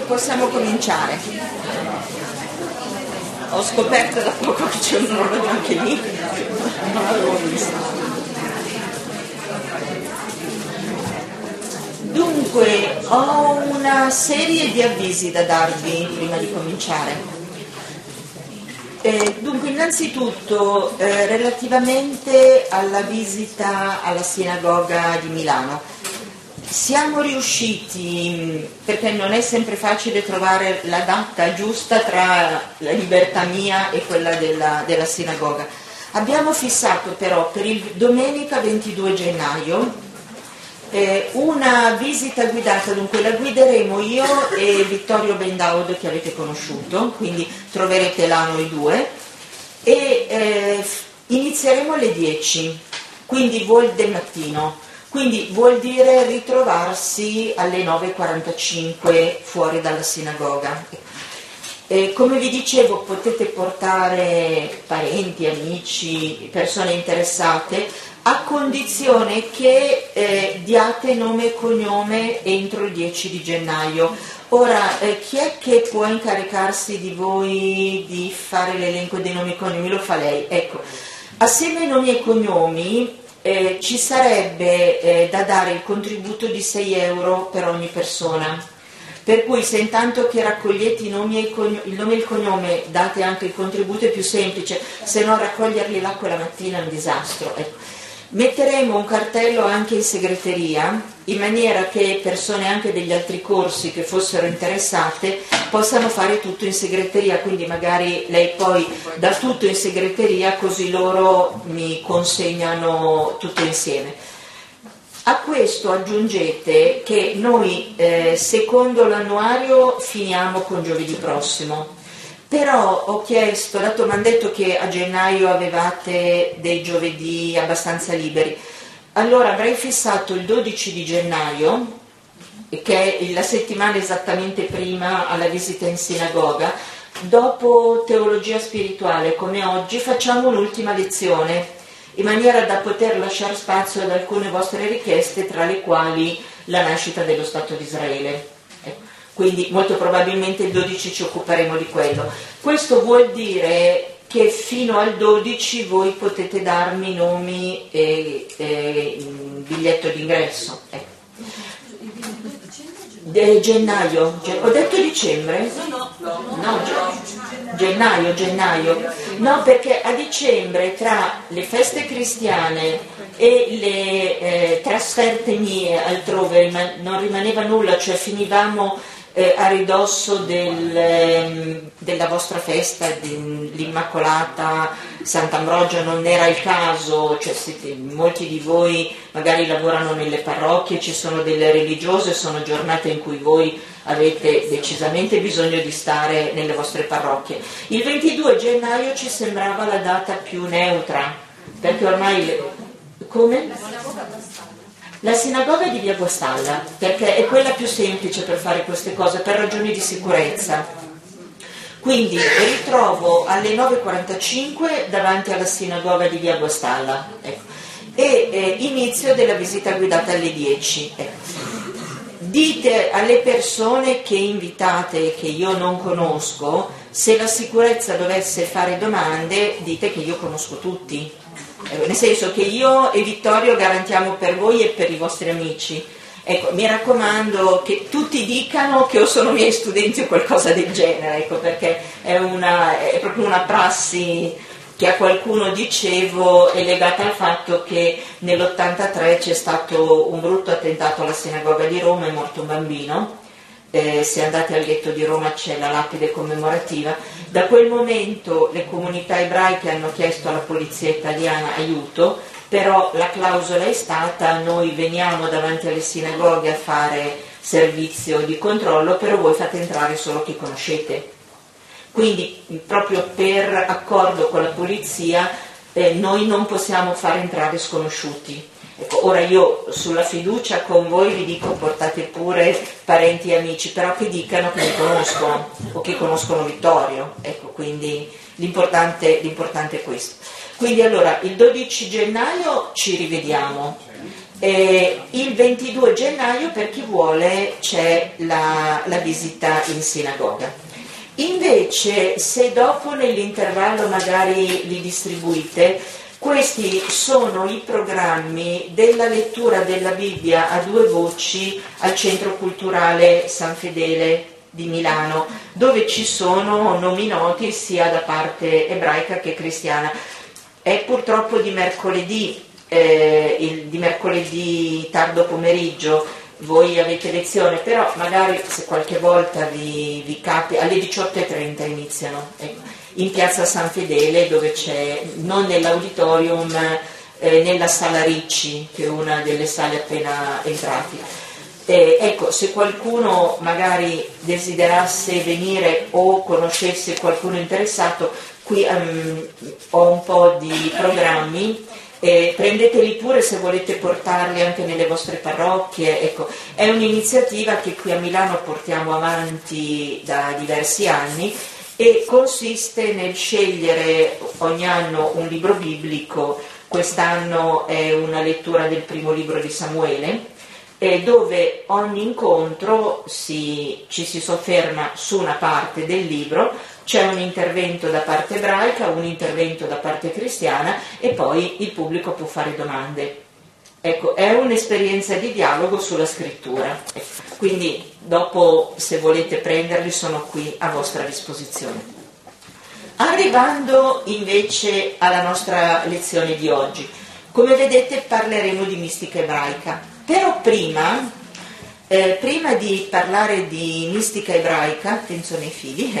Possiamo cominciare. Ho scoperto da poco che c'è un orologio anche lì, non l'avevo visto. Dunque, ho una serie di avvisi da darvi prima di cominciare. Dunque, innanzitutto, relativamente alla visita alla sinagoga di Milano, siamo riusciti, perché non è sempre facile trovare la data giusta tra la libertà mia e quella della sinagoga, abbiamo fissato però per il domenica 22 gennaio una visita guidata. Dunque la guideremo io e Vittorio Bendaud, che avete conosciuto, quindi troverete là noi due, e inizieremo alle 10, quindi del mattino, quindi vuol dire ritrovarsi alle 9:45 fuori dalla sinagoga. Come vi dicevo, potete portare parenti, amici, persone interessate, a condizione che diate nome e cognome entro il 10 di gennaio. Ora, chi è che può incaricarsi di voi di fare l'elenco dei nomi e cognomi? Lo fa lei. Ecco, assieme ai nomi e cognomi ci sarebbe da dare il contributo di 6 euro per ogni persona. Per cui se intanto che raccogliete il nome e il cognome date anche il contributo è più semplice, se no raccoglierli là quella mattina è un disastro. Ecco. Metteremo un cartello anche in segreteria, in maniera che persone anche degli altri corsi che fossero interessate possano fare tutto in segreteria, quindi magari lei poi dà tutto in segreteria, così loro mi consegnano tutto insieme. A questo aggiungete che noi secondo l'annuario finiamo con giovedì prossimo. Però ho chiesto, dato mi hanno detto che a gennaio avevate dei giovedì abbastanza liberi, allora avrei fissato il 12 di gennaio, che è la settimana esattamente prima alla visita in sinagoga. Dopo teologia spirituale, come oggi, facciamo un'ultima lezione, in maniera da poter lasciare spazio ad alcune vostre richieste, tra le quali la nascita dello Stato di Israele. Quindi molto probabilmente il 12 ci occuperemo di quello. Questo vuol dire che fino al 12 voi potete darmi nomi e biglietto d'ingresso. Gennaio, ho detto dicembre? No, gennaio. No, perché a dicembre, tra le feste cristiane e le trasferte mie altrove, non rimaneva nulla, cioè finivamo a ridosso della vostra festa, dell'Immacolata, Sant'Ambrogio non era il caso, cioè molti di voi magari lavorano nelle parrocchie, ci sono delle religiose, sono giornate in cui voi avete decisamente bisogno di stare nelle vostre parrocchie. Il 22 gennaio ci sembrava la data più neutra, perché ormai... Come? La sinagoga di via Guastalla, perché è quella più semplice per fare queste cose, per ragioni di sicurezza. Quindi ritrovo alle 9:45 davanti alla sinagoga di via Guastalla, ecco. E inizio della visita guidata alle 10. Ecco. Dite alle persone che invitate e che io non conosco, se la sicurezza dovesse fare domande, dite che io conosco tutti. Nel senso che io e Vittorio garantiamo per voi e per i vostri amici. Ecco, mi raccomando che tutti dicano che o sono miei studenti o qualcosa del genere, ecco, perché è proprio una prassi che a qualcuno dicevo è legata al fatto che nell'83 c'è stato un brutto attentato alla sinagoga di Roma, è morto un bambino. Se andate al ghetto di Roma c'è la lapide commemorativa. Da quel momento le comunità ebraiche hanno chiesto alla polizia italiana aiuto, però la clausola è stata: noi veniamo davanti alle sinagoghe a fare servizio di controllo, però voi fate entrare solo chi conoscete. Quindi proprio per accordo con la polizia noi non possiamo fare entrare sconosciuti. Ecco, ora io sulla fiducia con voi vi dico portate pure parenti e amici, però che dicano che mi conoscono o che conoscono Vittorio, ecco, quindi l'importante è questo. Quindi allora il 12 gennaio ci rivediamo, Il 22 gennaio, per chi vuole, c'è la visita in sinagoga. Invece, se dopo nell'intervallo magari li distribuite, questi sono i programmi della lettura della Bibbia a due voci al Centro Culturale San Fedele di Milano, dove ci sono nomi noti sia da parte ebraica che cristiana. È purtroppo di mercoledì, di mercoledì tardo pomeriggio, voi avete lezione, però magari se qualche volta vi capita, alle 18:30 iniziano, in piazza San Fedele, dove c'è, non nell'auditorium, nella sala Ricci, che è una delle sale appena entrati. Ecco, se qualcuno magari desiderasse venire o conoscesse qualcuno interessato, qui ho un po' di programmi, prendeteli pure se volete portarli anche nelle vostre parrocchie. Ecco, è un'iniziativa che qui a Milano portiamo avanti da diversi anni e consiste nel scegliere ogni anno un libro biblico. Quest'anno è una lettura del primo libro di Samuele, dove ogni incontro ci si sofferma su una parte del libro, c'è un intervento da parte ebraica, un intervento da parte cristiana e poi il pubblico può fare domande. Ecco, è un'esperienza di dialogo sulla scrittura. Quindi dopo, se volete prenderli, sono qui a vostra disposizione. Arrivando invece alla nostra lezione di oggi, come vedete parleremo di mistica ebraica. Però prima di parlare di mistica ebraica, attenzione ai fili,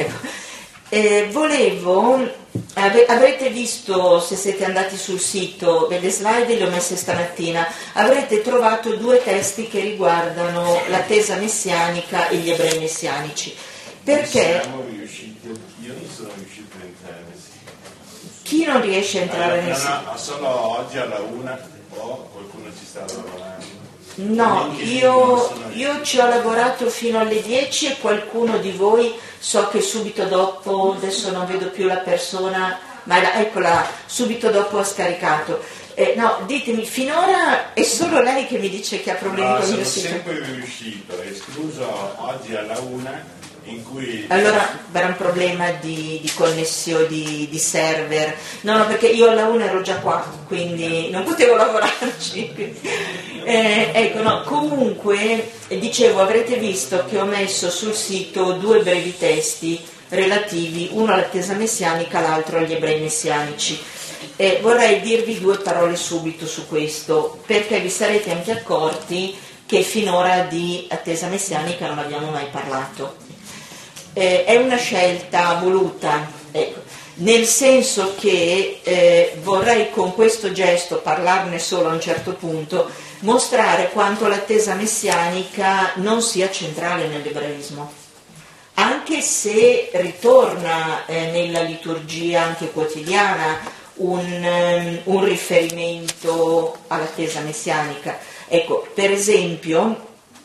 avrete visto, se siete andati sul sito, le slide le ho messe stamattina, avrete trovato due testi che riguardano l'attesa messianica e gli ebrei messianici. Perché? Io non sono riuscito a entrare. Chi non riesce a entrare nel sito? No, solo oggi alla 1 o qualcuno ci sta lavorando. No, io ci ho lavorato fino alle 10 e qualcuno di voi, so che subito dopo, adesso non vedo più la persona, ma eccola, subito dopo ha scaricato. No, ditemi, finora è solo lei che mi dice che ha problemi con il mio sito. Sono sempre riuscito, escluso oggi alla 1 in cui... Allora era un problema di connessione, di server. No, perché io alla 1 ero già qua, quindi non potevo lavorarci. Ecco, no, comunque, dicevo, avrete visto che ho messo sul sito due brevi testi relativi, uno all'attesa messianica, l'altro agli ebrei messianici. Vorrei dirvi due parole subito su questo, perché vi sarete anche accorti che finora di attesa messianica non abbiamo mai parlato. È una scelta voluta, ecco, nel senso che vorrei con questo gesto parlarne solo a un certo punto, mostrare quanto l'attesa messianica non sia centrale nell'ebraismo, anche se ritorna nella liturgia anche quotidiana un riferimento all'attesa messianica. Ecco, per esempio,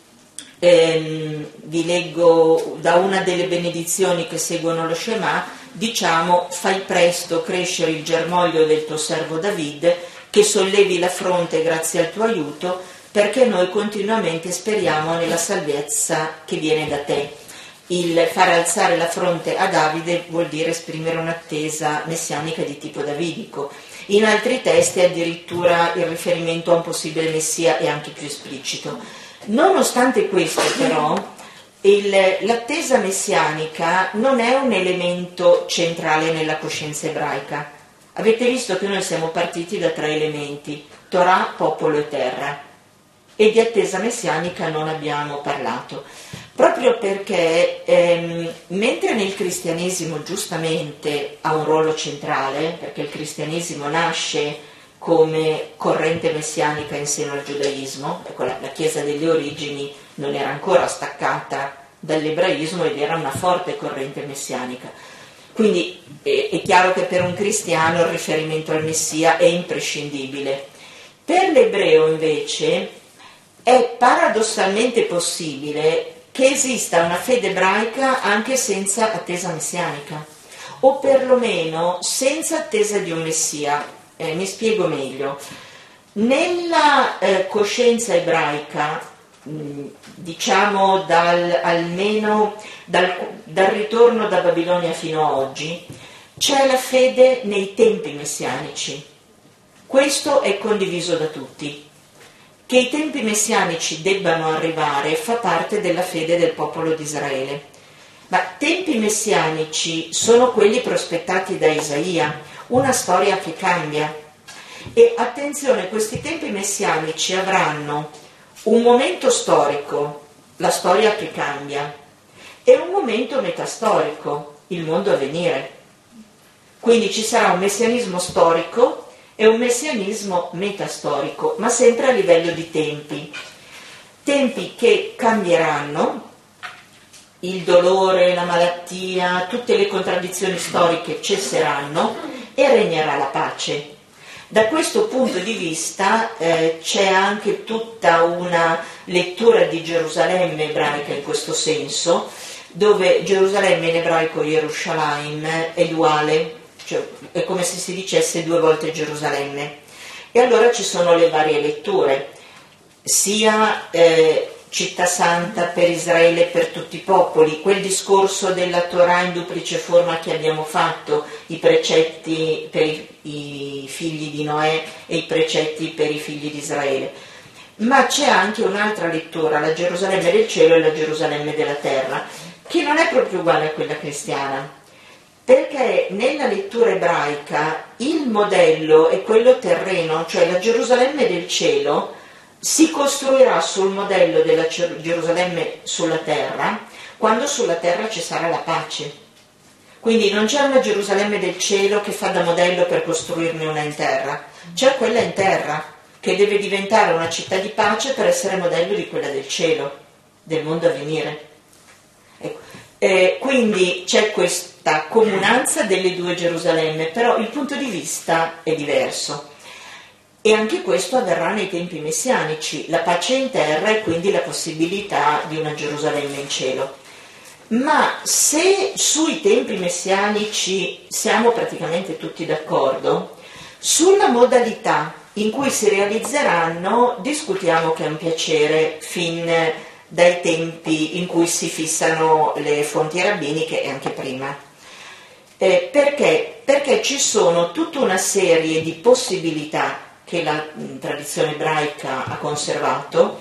vi leggo da una delle benedizioni che seguono lo Shema, diciamo: fai presto crescere il germoglio del tuo servo David, che sollevi la fronte grazie al tuo aiuto, perché noi continuamente speriamo nella salvezza che viene da te. Il fare alzare la fronte a Davide vuol dire esprimere un'attesa messianica di tipo davidico. In altri testi addirittura il riferimento a un possibile messia è anche più esplicito. Nonostante questo, però, l'attesa messianica non è un elemento centrale nella coscienza ebraica. Avete visto che noi siamo partiti da tre elementi: Torah, popolo e terra, e di attesa messianica non abbiamo parlato, proprio perché mentre nel cristianesimo giustamente ha un ruolo centrale, perché il cristianesimo nasce come corrente messianica in seno al giudaismo, ecco, la Chiesa delle origini non era ancora staccata dall'ebraismo ed era una forte corrente messianica. Quindi è chiaro che per un cristiano il riferimento al Messia è imprescindibile. Per l'ebreo invece è paradossalmente possibile che esista una fede ebraica anche senza attesa messianica, o perlomeno senza attesa di un Messia. Mi spiego meglio. Nella coscienza ebraica, diciamo almeno dal ritorno da Babilonia fino a oggi, c'è la fede nei tempi messianici. Questo è condiviso da tutti. Che i tempi messianici debbano arrivare fa parte della fede del popolo di Israele. Ma tempi messianici sono quelli prospettati da Isaia, una storia che cambia. E attenzione, questi tempi messianici avranno un momento storico, la storia che cambia, e un momento metastorico, il mondo a venire. Quindi ci sarà un messianismo storico e un messianismo metastorico, ma sempre a livello di tempi. Tempi che cambieranno, il dolore, la malattia, tutte le contraddizioni storiche cesseranno e regnerà la pace. Da questo punto di vista c'è anche tutta una lettura di Gerusalemme ebraica in questo senso, dove Gerusalemme in ebraico Yerushalayim è duale, cioè è come se si dicesse due volte Gerusalemme. E allora ci sono le varie letture, sia città santa per Israele e per tutti i popoli, quel discorso della Torah in duplice forma che abbiamo fatto, i precetti per i figli di Noè e i precetti per i figli di Israele. Ma c'è anche un'altra lettura, la Gerusalemme del cielo e la Gerusalemme della terra, che non è proprio uguale a quella cristiana, perché nella lettura ebraica il modello è quello terreno, cioè la Gerusalemme del cielo si costruirà sul modello della Gerusalemme sulla terra, quando sulla terra ci sarà la pace. Quindi non c'è una Gerusalemme del cielo che fa da modello per costruirne una in terra, c'è quella in terra che deve diventare una città di pace per essere modello di quella del cielo, del mondo a venire. Quindi c'è questa comunanza delle due Gerusalemme, però il punto di vista è diverso. E anche questo avverrà nei tempi messianici, la pace in terra e quindi la possibilità di una Gerusalemme in cielo. Ma se sui tempi messianici siamo praticamente tutti d'accordo, sulla modalità in cui si realizzeranno discutiamo che è un piacere fin dai tempi in cui si fissano le fonti rabbiniche e anche prima. Perché? Perché ci sono tutta una serie di possibilità che la tradizione ebraica ha conservato,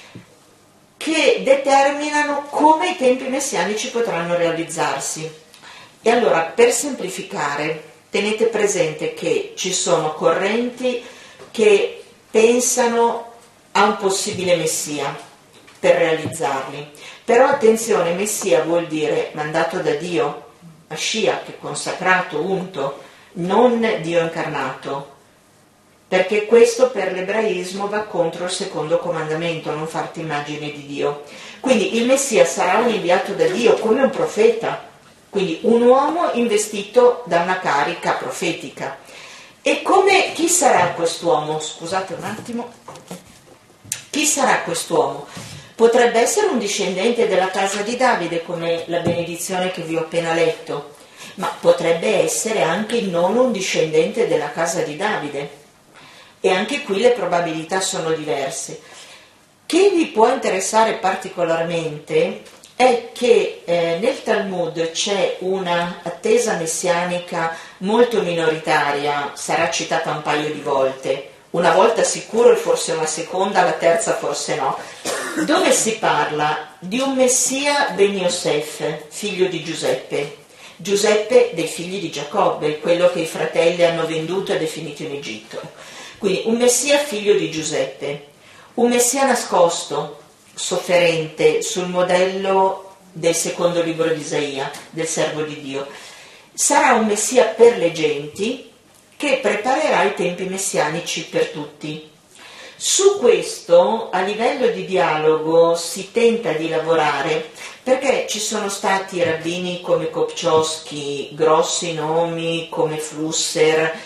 che determinano come i tempi messianici potranno realizzarsi. E allora, per semplificare, tenete presente che ci sono correnti che pensano a un possibile Messia per realizzarli. Però attenzione, Messia vuol dire mandato da Dio, Mashiach, consacrato, unto, non Dio incarnato. Perché questo per l'ebraismo va contro il secondo comandamento, non farti immagine di Dio. Quindi il Messia sarà un inviato da Dio come un profeta, quindi un uomo investito da una carica profetica. E chi sarà quest'uomo? Scusate un attimo. Chi sarà quest'uomo? Potrebbe essere un discendente della casa di Davide, come la benedizione che vi ho appena letto, ma potrebbe essere anche non un discendente della casa di Davide. E anche qui le probabilità sono diverse. Che vi può interessare particolarmente è che nel Talmud c'è una attesa messianica molto minoritaria, sarà citata un paio di volte, una volta sicuro e forse una seconda, la terza forse no, dove si parla di un Messia ben Yosef, figlio di Giuseppe dei figli di Giacobbe, quello che i fratelli hanno venduto e definito in Egitto. Quindi un Messia figlio di Giuseppe, un Messia nascosto, sofferente, sul modello del secondo libro di Isaia, del servo di Dio. Sarà un Messia per le genti che preparerà i tempi messianici per tutti. Su questo, a livello di dialogo, si tenta di lavorare, perché ci sono stati rabbini come Kopczowski, grossi nomi come Flusser,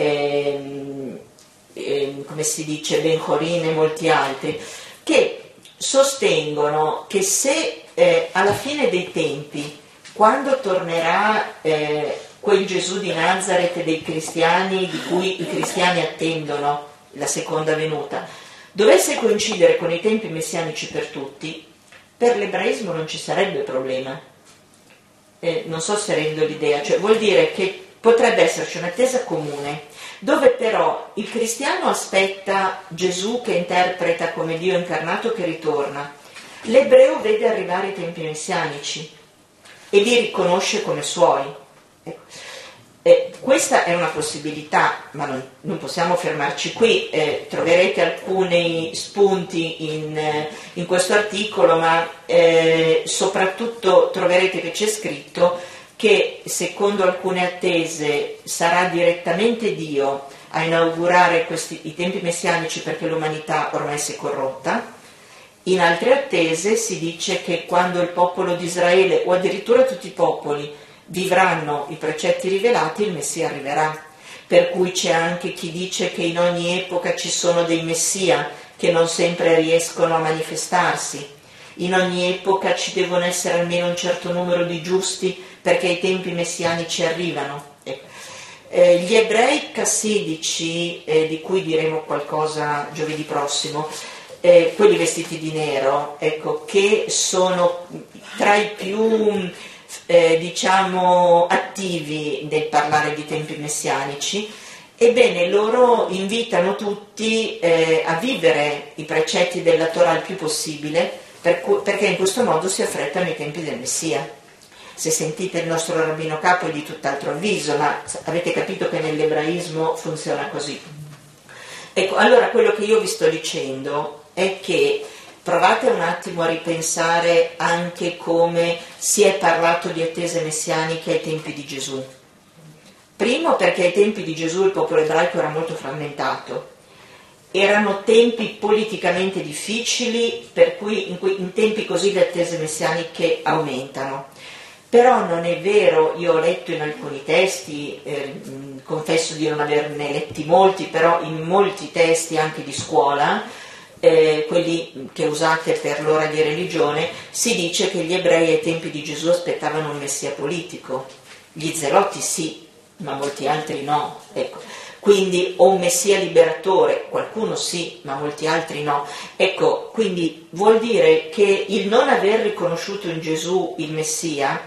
come si dice, Ben-Horin e molti altri, che sostengono che se alla fine dei tempi, quando tornerà quel Gesù di Nazareth dei cristiani, di cui i cristiani attendono la seconda venuta, dovesse coincidere con i tempi messianici per tutti, per l'ebraismo non ci sarebbe problema. Non so se rendo l'idea, cioè vuol dire che potrebbe esserci un'attesa comune, dove però il cristiano aspetta Gesù che interpreta come Dio incarnato che ritorna, l'ebreo vede arrivare i tempi messianici e li riconosce come suoi. Questa è una possibilità, ma non possiamo fermarci qui. Troverete alcuni spunti in questo articolo, ma soprattutto troverete che c'è scritto che secondo alcune attese sarà direttamente Dio a inaugurare i tempi messianici perché l'umanità ormai si è corrotta. In altre attese si dice che quando il popolo di Israele, o addirittura tutti i popoli, vivranno i precetti rivelati, il Messia arriverà. Per cui c'è anche chi dice che in ogni epoca ci sono dei Messia che non sempre riescono a manifestarsi. In ogni epoca ci devono essere almeno un certo numero di giusti perché i tempi messianici arrivano. Gli ebrei cassidici, di cui diremo qualcosa giovedì prossimo, quelli vestiti di nero, ecco, che sono tra i più attivi nel parlare di tempi messianici, ebbene loro invitano tutti a vivere i precetti della Torah il più possibile, perché in questo modo si affrettano i tempi del Messia. Se sentite il nostro rabbino capo è di tutt'altro avviso, ma avete capito che nell'ebraismo funziona così. Ecco, allora quello che io vi sto dicendo è che provate un attimo a ripensare anche come si è parlato di attese messianiche ai tempi di Gesù. Primo perché ai tempi di Gesù il popolo ebraico era molto frammentato. Erano tempi politicamente difficili, per cui in tempi così le attese messianiche aumentano. Però non è vero, io ho letto in alcuni testi, confesso di non averne letti molti, però in molti testi anche di scuola, quelli che usate per l'ora di religione, si dice che gli ebrei ai tempi di Gesù aspettavano un messia politico. Gli zeloti sì, ma molti altri no. Ecco. Quindi o un messia liberatore, qualcuno sì, ma molti altri no. Ecco, quindi vuol dire che il non aver riconosciuto in Gesù il messia,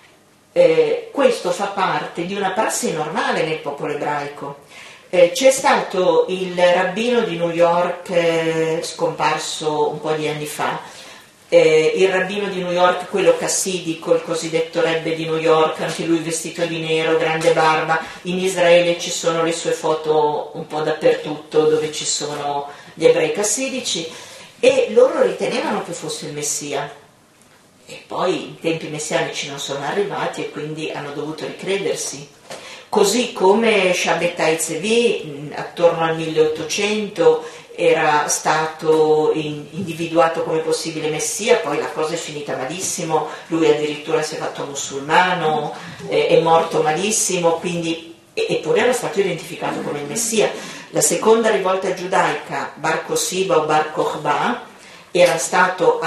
questo fa parte di una prassi normale nel popolo ebraico. C'è stato il rabbino di New York, scomparso un po' di anni fa, il rabbino di New York, quello cassidico, il cosiddetto rebbe di New York, anche lui vestito di nero, grande barba. In Israele ci sono le sue foto un po' dappertutto dove ci sono gli ebrei cassidici, e loro ritenevano che fosse il Messia. E poi i tempi messianici non sono arrivati e quindi hanno dovuto ricredersi. Così come Shabbatai Tzvi, attorno al 1800, era stato individuato come possibile messia, poi la cosa è finita malissimo, lui addirittura si è fatto musulmano, è morto malissimo, quindi, eppure era stato identificato come il messia. La seconda rivolta giudaica, Bar Kosiba o Bar Kokhba, era stato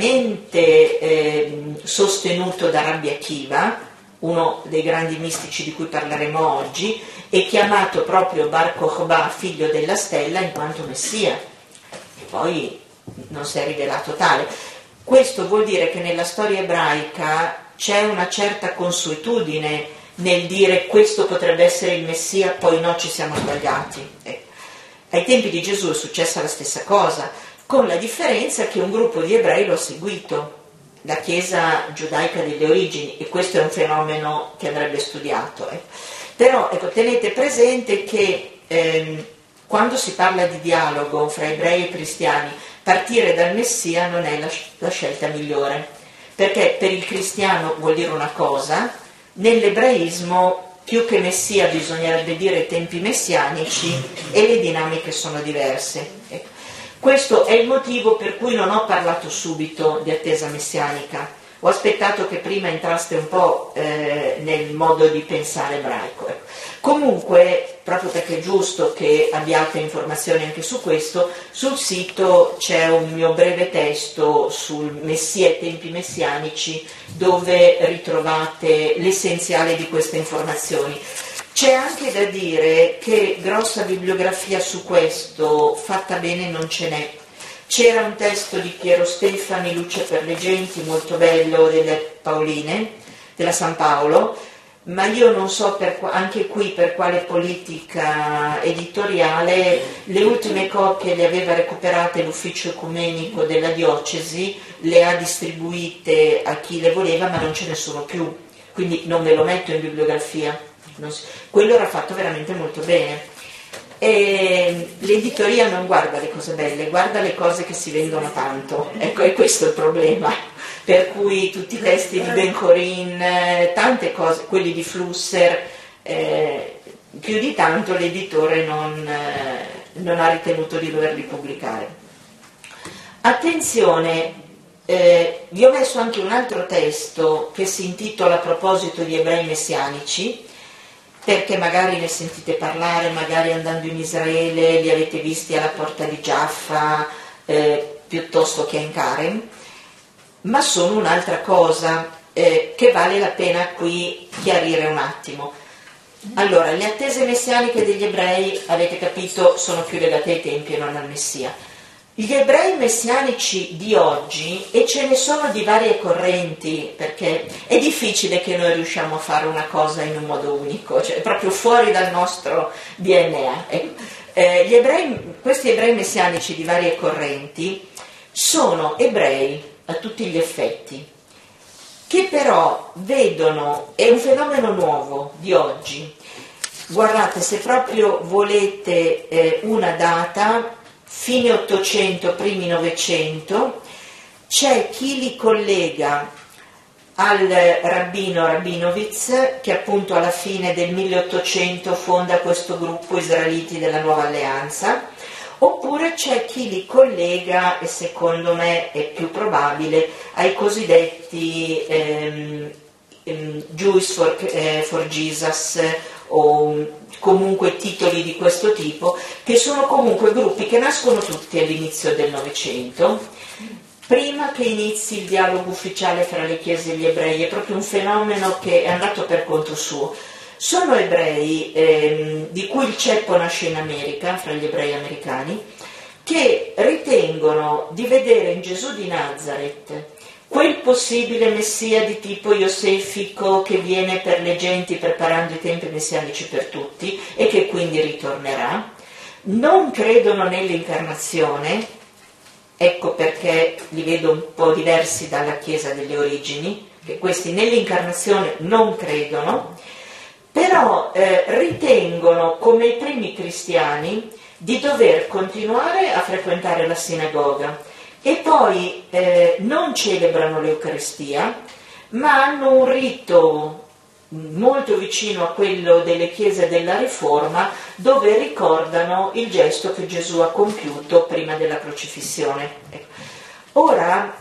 altamente sostenuto da Rabbi Akiva, uno dei grandi mistici di cui parleremo oggi, è chiamato proprio Bar Kokhba, figlio della stella, in quanto messia, e poi non si è rivelato tale. Questo vuol dire che nella storia ebraica c'è una certa consuetudine nel dire questo potrebbe essere il messia, poi no, ci siamo sbagliati. Ai tempi di Gesù è successa la stessa cosa, con la differenza che un gruppo di ebrei lo ha seguito, la Chiesa giudaica delle origini, e questo è un fenomeno che andrebbe studiato. Però tenete presente che quando si parla di dialogo fra ebrei e cristiani, partire dal Messia non è la scelta migliore, perché per il cristiano vuol dire una cosa, nell'ebraismo più che Messia bisognerebbe dire tempi messianici, e le dinamiche sono diverse. Questo è il motivo per cui non ho parlato subito di attesa messianica, ho aspettato che prima entraste un po' nel modo di pensare ebraico. Comunque, proprio perché è giusto che abbiate informazioni anche su questo, sul sito c'è un mio breve testo sul Messia e tempi messianici, dove ritrovate l'essenziale di queste informazioni. C'è anche da dire che grossa bibliografia su questo, fatta bene, non ce n'è. C'era un testo di Piero Stefani, Luce per le genti, molto bello, delle Paoline, della San Paolo, ma io non so anche qui per quale politica editoriale. Le ultime copie le aveva recuperate l'ufficio ecumenico della diocesi, le ha distribuite a chi le voleva, ma non ce ne sono più, quindi non ve lo metto in bibliografia. Quello era fatto veramente molto bene. E l'editoria non guarda le cose belle, guarda le cose che si vendono tanto, ecco, è questo il problema, per cui tutti i testi di Ben-Chorin, tante cose, quelli di Flusser, più di tanto l'editore non ha ritenuto di doverli pubblicare. Attenzione, vi ho messo anche un altro testo che si intitola A proposito di ebrei messianici, perché magari ne sentite parlare, magari andando in Israele li avete visti alla porta di Jaffa piuttosto che in Karen, ma sono un'altra cosa che vale la pena qui chiarire un attimo. Allora, le attese messianiche degli ebrei, avete capito, sono più legate ai tempi e non al Messia. Gli ebrei messianici di oggi, e ce ne sono di varie correnti, perché è difficile che noi riusciamo a fare una cosa in un modo unico, cioè proprio fuori dal nostro DNA. Questi ebrei messianici di varie correnti sono ebrei a tutti gli effetti, che però vedono, è un fenomeno nuovo di oggi. Guardate, se proprio volete una data, fine 800, primi 900, c'è chi li collega al rabbino Rabinovitz, che appunto alla fine del 1800 fonda questo gruppo israeliti della Nuova Alleanza, oppure c'è chi li collega, e secondo me è più probabile, ai cosiddetti Jews for Jesus, o comunque titoli di questo tipo, che sono comunque gruppi che nascono tutti all'inizio del Novecento, prima che inizi il dialogo ufficiale fra le chiese e gli ebrei. È proprio un fenomeno che è andato per conto suo. Sono ebrei di cui il ceppo nasce in America, fra gli ebrei americani, che ritengono di vedere in Gesù di Nazareth quel possibile messia di tipo iosefico che viene per le genti preparando i tempi messianici per tutti e che quindi ritornerà. Non credono nell'incarnazione, ecco perché li vedo un po' diversi dalla Chiesa delle origini, che questi nell'incarnazione non credono, però ritengono, come i primi cristiani, di dover continuare a frequentare la sinagoga. E poi non celebrano l'Eucaristia, ma hanno un rito molto vicino a quello delle chiese della Riforma, dove ricordano il gesto che Gesù ha compiuto prima della crocifissione. Ora,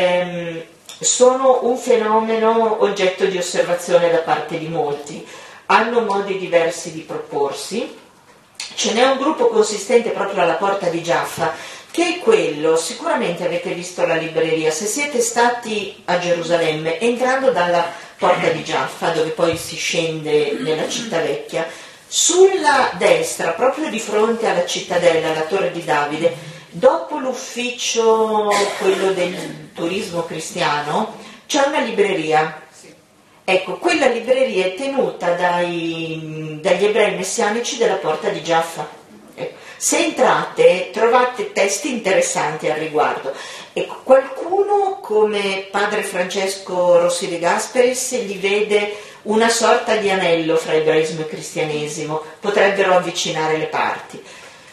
sono un fenomeno oggetto di osservazione da parte di molti, hanno modi diversi di proporsi. Ce n'è un gruppo consistente proprio alla porta di Jaffa, che è quello, sicuramente avete visto la libreria, se siete stati a Gerusalemme, entrando dalla porta di Jaffa, dove poi si scende nella città vecchia, sulla destra, proprio di fronte alla cittadella, la Torre di Davide, dopo l'ufficio, quello del turismo cristiano, c'è una libreria. Ecco, quella libreria è tenuta dagli ebrei messianici della porta di Jaffa. Se entrate trovate testi interessanti al riguardo. Ecco, qualcuno come padre Francesco Rossi de Gasperis gli vede una sorta di anello fra ebraismo e cristianesimo, potrebbero avvicinare le parti.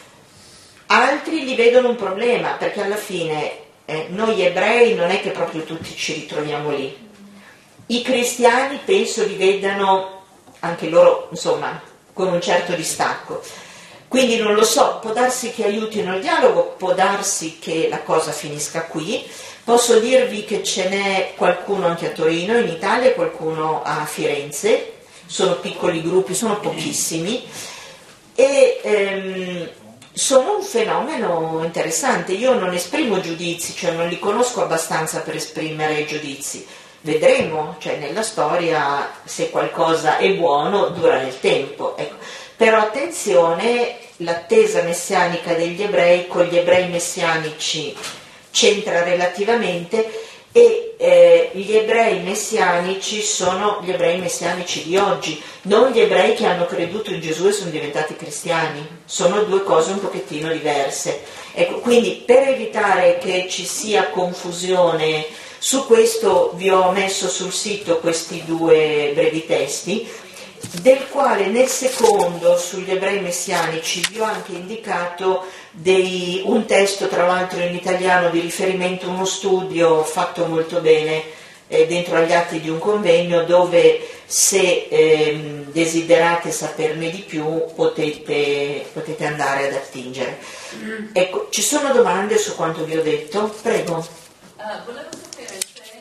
Altri gli vedono un problema, perché alla fine noi ebrei non è che proprio tutti ci ritroviamo lì. I cristiani penso li vedano anche loro, insomma, con un certo distacco. Quindi non lo so, può darsi che aiutino il dialogo, può darsi che la cosa finisca qui. Posso dirvi che ce n'è qualcuno anche a Torino, in Italia, qualcuno a Firenze, sono piccoli gruppi, sono pochissimi, e sono un fenomeno interessante. Io non esprimo giudizi, cioè non li conosco abbastanza per esprimere giudizi, vedremo, cioè nella storia se qualcosa è buono dura nel tempo, ecco. Però attenzione, l'attesa messianica degli ebrei con gli ebrei messianici c'entra relativamente, e gli ebrei messianici sono gli ebrei messianici di oggi, non gli ebrei che hanno creduto in Gesù e sono diventati cristiani, sono due cose un pochettino diverse. Ecco, quindi per evitare che ci sia confusione su questo vi ho messo sul sito questi due brevi testi, del quale nel secondo sugli ebrei messianici vi ho anche indicato un testo tra l'altro in italiano di riferimento, uno studio fatto molto bene dentro agli atti di un convegno, dove se desiderate saperne di più potete queste ad attingere. Ecco, ci sono domande su quanto vi ho detto? Prego. Volevo sapere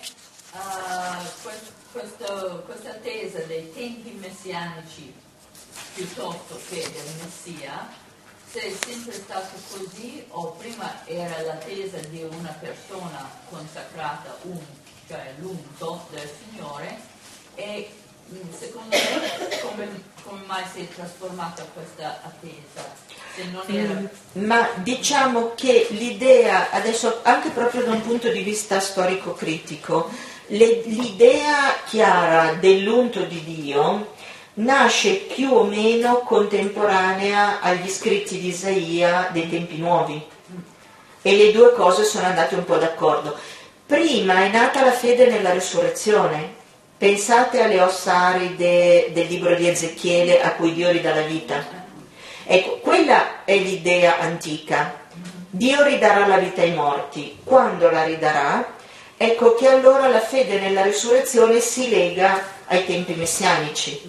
se questa tesa dei tempi messianici piuttosto che del Messia, se è sempre stato così o prima era la tesa di una persona consacrata, cioè l'unto del Signore, e secondo me come mai si è trasformata questa attesa? Se non era... Ma diciamo che l'idea, adesso anche proprio da un punto di vista storico-critico, l'idea chiara dell'unto di Dio nasce più o meno contemporanea agli scritti di Isaia dei tempi nuovi, e le due cose sono andate un po' d'accordo. Prima è nata la fede nella risurrezione. Pensate alle ossa aride del libro di Ezechiele a cui Dio ridà la vita. Ecco, quella è l'idea antica. Dio ridarà la vita ai morti. Quando la ridarà? Ecco che allora la fede nella risurrezione si lega ai tempi messianici,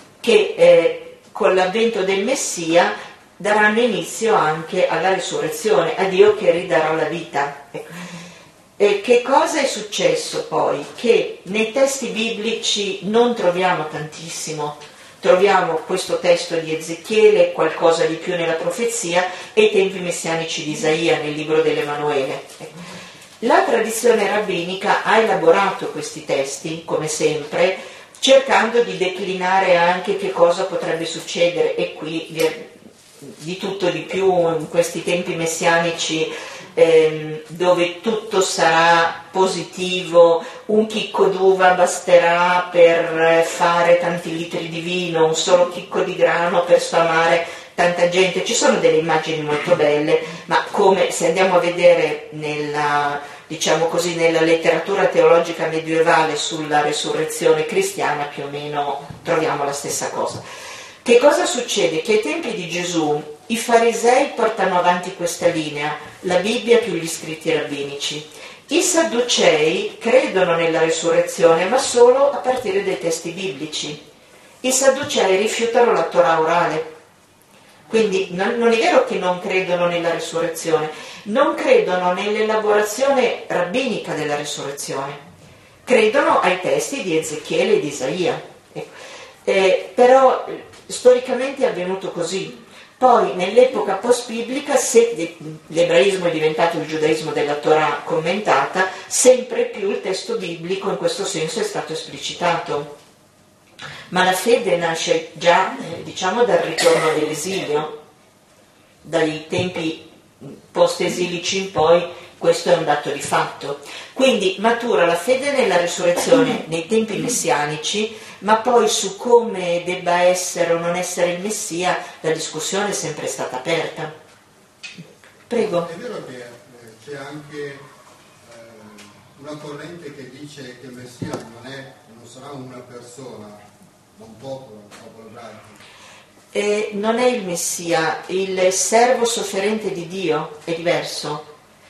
che con l'avvento del Messia daranno inizio anche alla risurrezione, a Dio che ridarà la vita. Ecco. E che cosa è successo poi? Che nei testi biblici non troviamo tantissimo. Troviamo questo testo di Ezechiele, qualcosa di più nella profezia, e i tempi messianici di Isaia nel libro dell'Emanuele. La tradizione rabbinica ha elaborato questi testi, come sempre, cercando di declinare anche che cosa potrebbe succedere, e qui di tutto di più in questi tempi messianici, dove tutto sarà positivo, un chicco d'uva basterà per fare tanti litri di vino, un solo chicco di grano per sfamare tanta gente. Ci sono delle immagini molto belle, ma come se andiamo a vedere nella letteratura teologica medievale sulla resurrezione cristiana, più o meno troviamo la stessa cosa. Che cosa succede? Che ai tempi di Gesù i farisei portano avanti questa linea, la Bibbia più gli scritti rabbinici. I sadducei credono nella risurrezione, ma solo a partire dai testi biblici. I sadducei rifiutano la Torah orale. Quindi non è vero che non credono nella risurrezione, non credono nell'elaborazione rabbinica della risurrezione, credono ai testi di Ezechiele e di Isaia. Però storicamente è avvenuto così. Poi nell'epoca post-biblica, se l'ebraismo è diventato il giudaismo della Torah commentata, sempre più il testo biblico in questo senso è stato esplicitato. Ma la fede nasce già, dal ritorno dell'esilio, dai tempi post-esilici in poi, questo è un dato di fatto. Quindi matura la fede nella risurrezione nei tempi messianici, ma poi su come debba essere o non essere il Messia la discussione è sempre stata aperta. Prego. È vero che c'è anche una corrente che dice che il Messia non sarà una persona, ma un popolo ebraico. Non è il Messia, il servo sofferente di Dio è diverso.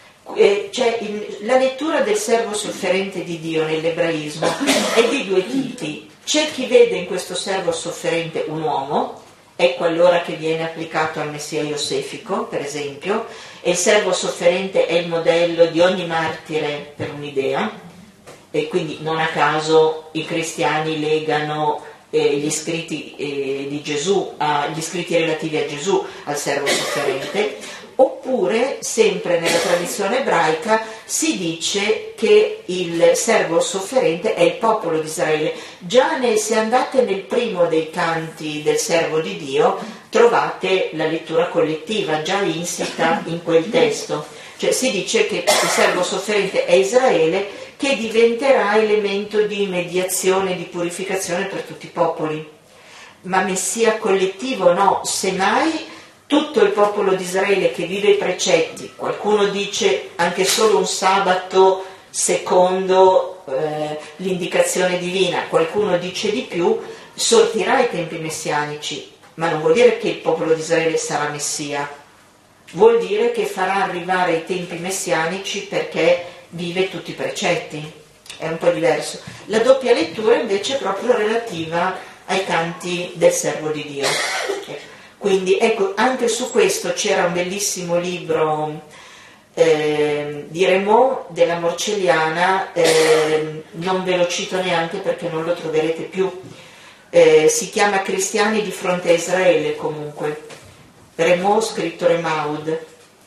La lettura del servo sofferente di Dio nell'ebraismo è di due tipi. C'è chi vede in questo servo sofferente un uomo, ecco allora che viene applicato al Messia iosefico, per esempio, e il servo sofferente è il modello di ogni martire per un'idea, e quindi non a caso i cristiani legano gli scritti di Gesù, gli scritti relativi a Gesù al servo sofferente. oppure, sempre nella tradizione ebraica, si dice che il servo sofferente è il popolo di Israele. Già se andate nel primo dei canti del servo di Dio, trovate la lettura collettiva già insita in quel testo. Cioè si dice che il servo sofferente è Israele, che diventerà elemento di mediazione, di purificazione per tutti i popoli. Ma Messia collettivo no, semmai tutto il popolo di Israele che vive i precetti, qualcuno dice anche solo un sabato secondo l'indicazione divina, qualcuno dice di più, sortirà i tempi messianici, ma non vuol dire che il popolo di Israele sarà Messia, vuol dire che farà arrivare i tempi messianici perché vive tutti i precetti, è un po' diverso. La doppia lettura invece è proprio relativa ai canti del servo di Dio. Quindi ecco, anche su questo c'era un bellissimo libro di Raymond della Morcelliana, non ve lo cito neanche perché non lo troverete più, si chiama Cristiani di fronte a Israele comunque, Raymond scritto Remaud,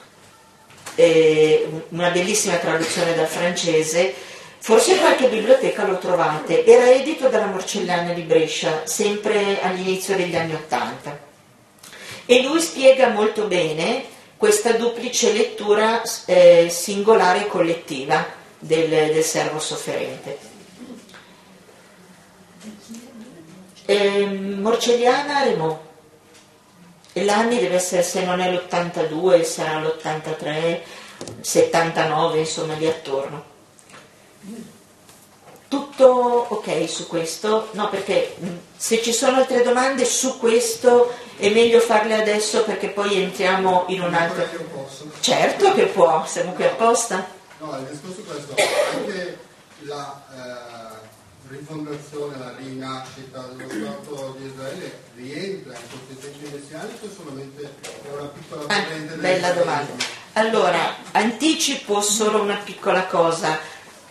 una bellissima traduzione dal francese. Forse in qualche biblioteca lo trovate, era edito dalla Morcelliana di Brescia, sempre all'inizio degli anni '80. E lui spiega molto bene questa duplice lettura singolare e collettiva del servo sofferente. Morcelliana Raymond. E l'anni deve essere, se non è l'82, sarà l'83, 79, insomma lì attorno. Tutto ok su questo? No, perché se ci sono altre domande su questo è meglio farle adesso perché poi entriamo in un altro... Io posso? Certo che può, siamo qui apposta. No, il discorso è questo, anche la rifondazione, la rinascita dello Stato di Israele rientra in questi tempi messianici o solamente è una piccola corrente Bella domanda. Allora, anticipo solo una piccola cosa.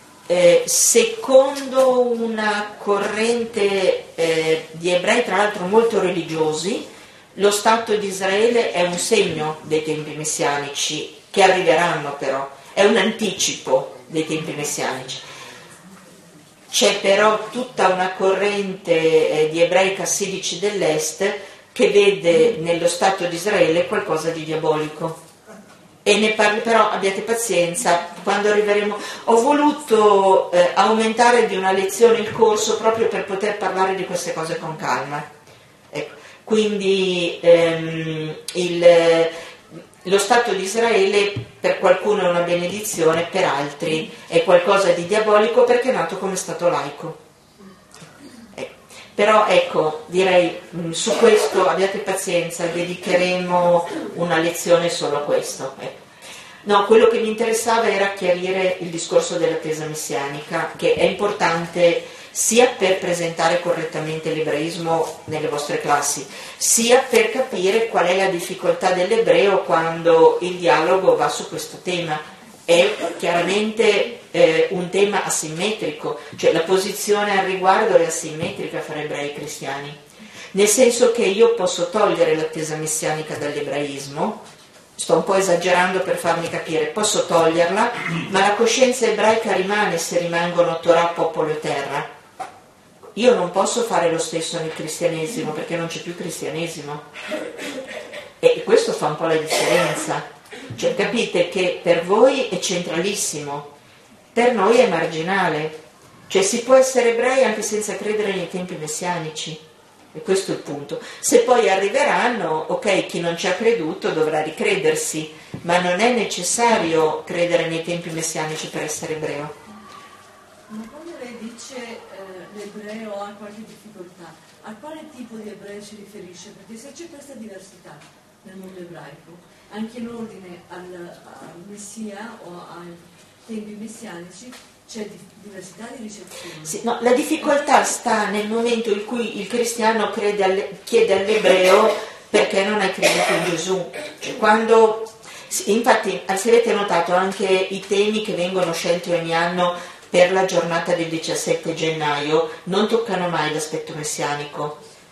Secondo una corrente di ebrei, tra l'altro molto religiosi, lo Stato di Israele è un segno dei tempi messianici, che arriveranno però, è un anticipo dei tempi messianici. C'è però tutta una corrente di ebrei cassidici dell'Est che vede nello Stato di Israele qualcosa di diabolico. E ne parli, però abbiate pazienza, quando arriveremo. Ho voluto aumentare di una lezione il corso proprio per poter parlare di queste cose con calma. Ecco. Quindi lo Stato di Israele per qualcuno è una benedizione, per altri è qualcosa di diabolico perché è nato come Stato laico. Però ecco, direi su questo abbiate pazienza, dedicheremo una lezione solo a questo. No, quello che mi interessava era chiarire il discorso dell'attesa messianica, che è importante sia per presentare correttamente l'ebraismo nelle vostre classi, sia per capire qual è la difficoltà dell'ebreo quando il dialogo va su questo tema. È chiaramente un tema asimmetrico, cioè la posizione al riguardo è asimmetrica fra ebrei e cristiani, nel senso che io posso togliere l'attesa messianica dall'ebraismo, sto un po' esagerando per farmi capire, posso toglierla, ma la coscienza ebraica rimane se rimangono Torah, popolo e terra. Io non posso fare lo stesso nel cristianesimo perché non c'è più cristianesimo, e questo fa un po' la differenza. Cioè capite che per voi è centralissimo, per noi è marginale, cioè si può essere ebrei anche senza credere nei tempi messianici, e questo è il punto. Se poi arriveranno, ok, chi non ci ha creduto dovrà ricredersi, ma non è necessario credere nei tempi messianici per essere ebreo. Ma quando lei dice l'ebreo ha qualche difficoltà, a quale tipo di ebreo si riferisce? Perché se c'è questa diversità nel mondo ebraico, anche in ordine al Messia o ai tempi messianici, c'è diversità di ricezione. Sì, no, la difficoltà sta nel momento in cui il cristiano chiede all'ebreo perché non hai creduto in Gesù. Cioè, quando, infatti, se avete notato anche i temi che vengono scelti ogni anno per la giornata del 17 gennaio non toccano mai l'aspetto messianico.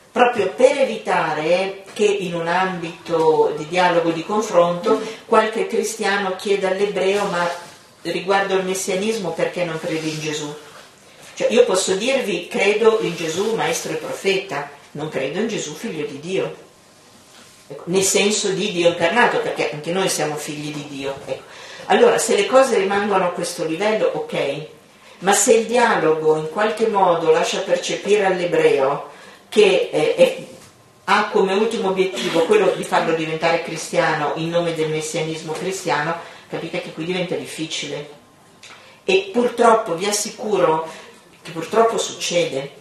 proprio per evitare che in un ambito di dialogo, di confronto, qualche cristiano chieda all'ebreo: ma riguardo il messianismo perché non credi in Gesù? Cioè, io posso dirvi credo in Gesù maestro e profeta, non credo in Gesù figlio di Dio, ecco, nel senso di Dio incarnato, perché anche noi siamo figli di Dio, ecco. Allora, se le cose rimangono a questo livello, ok, ma se il dialogo in qualche modo lascia percepire all'ebreo che ha come ultimo obiettivo quello di farlo diventare cristiano in nome del messianismo cristiano, capite che qui diventa difficile. E purtroppo, vi assicuro che purtroppo succede,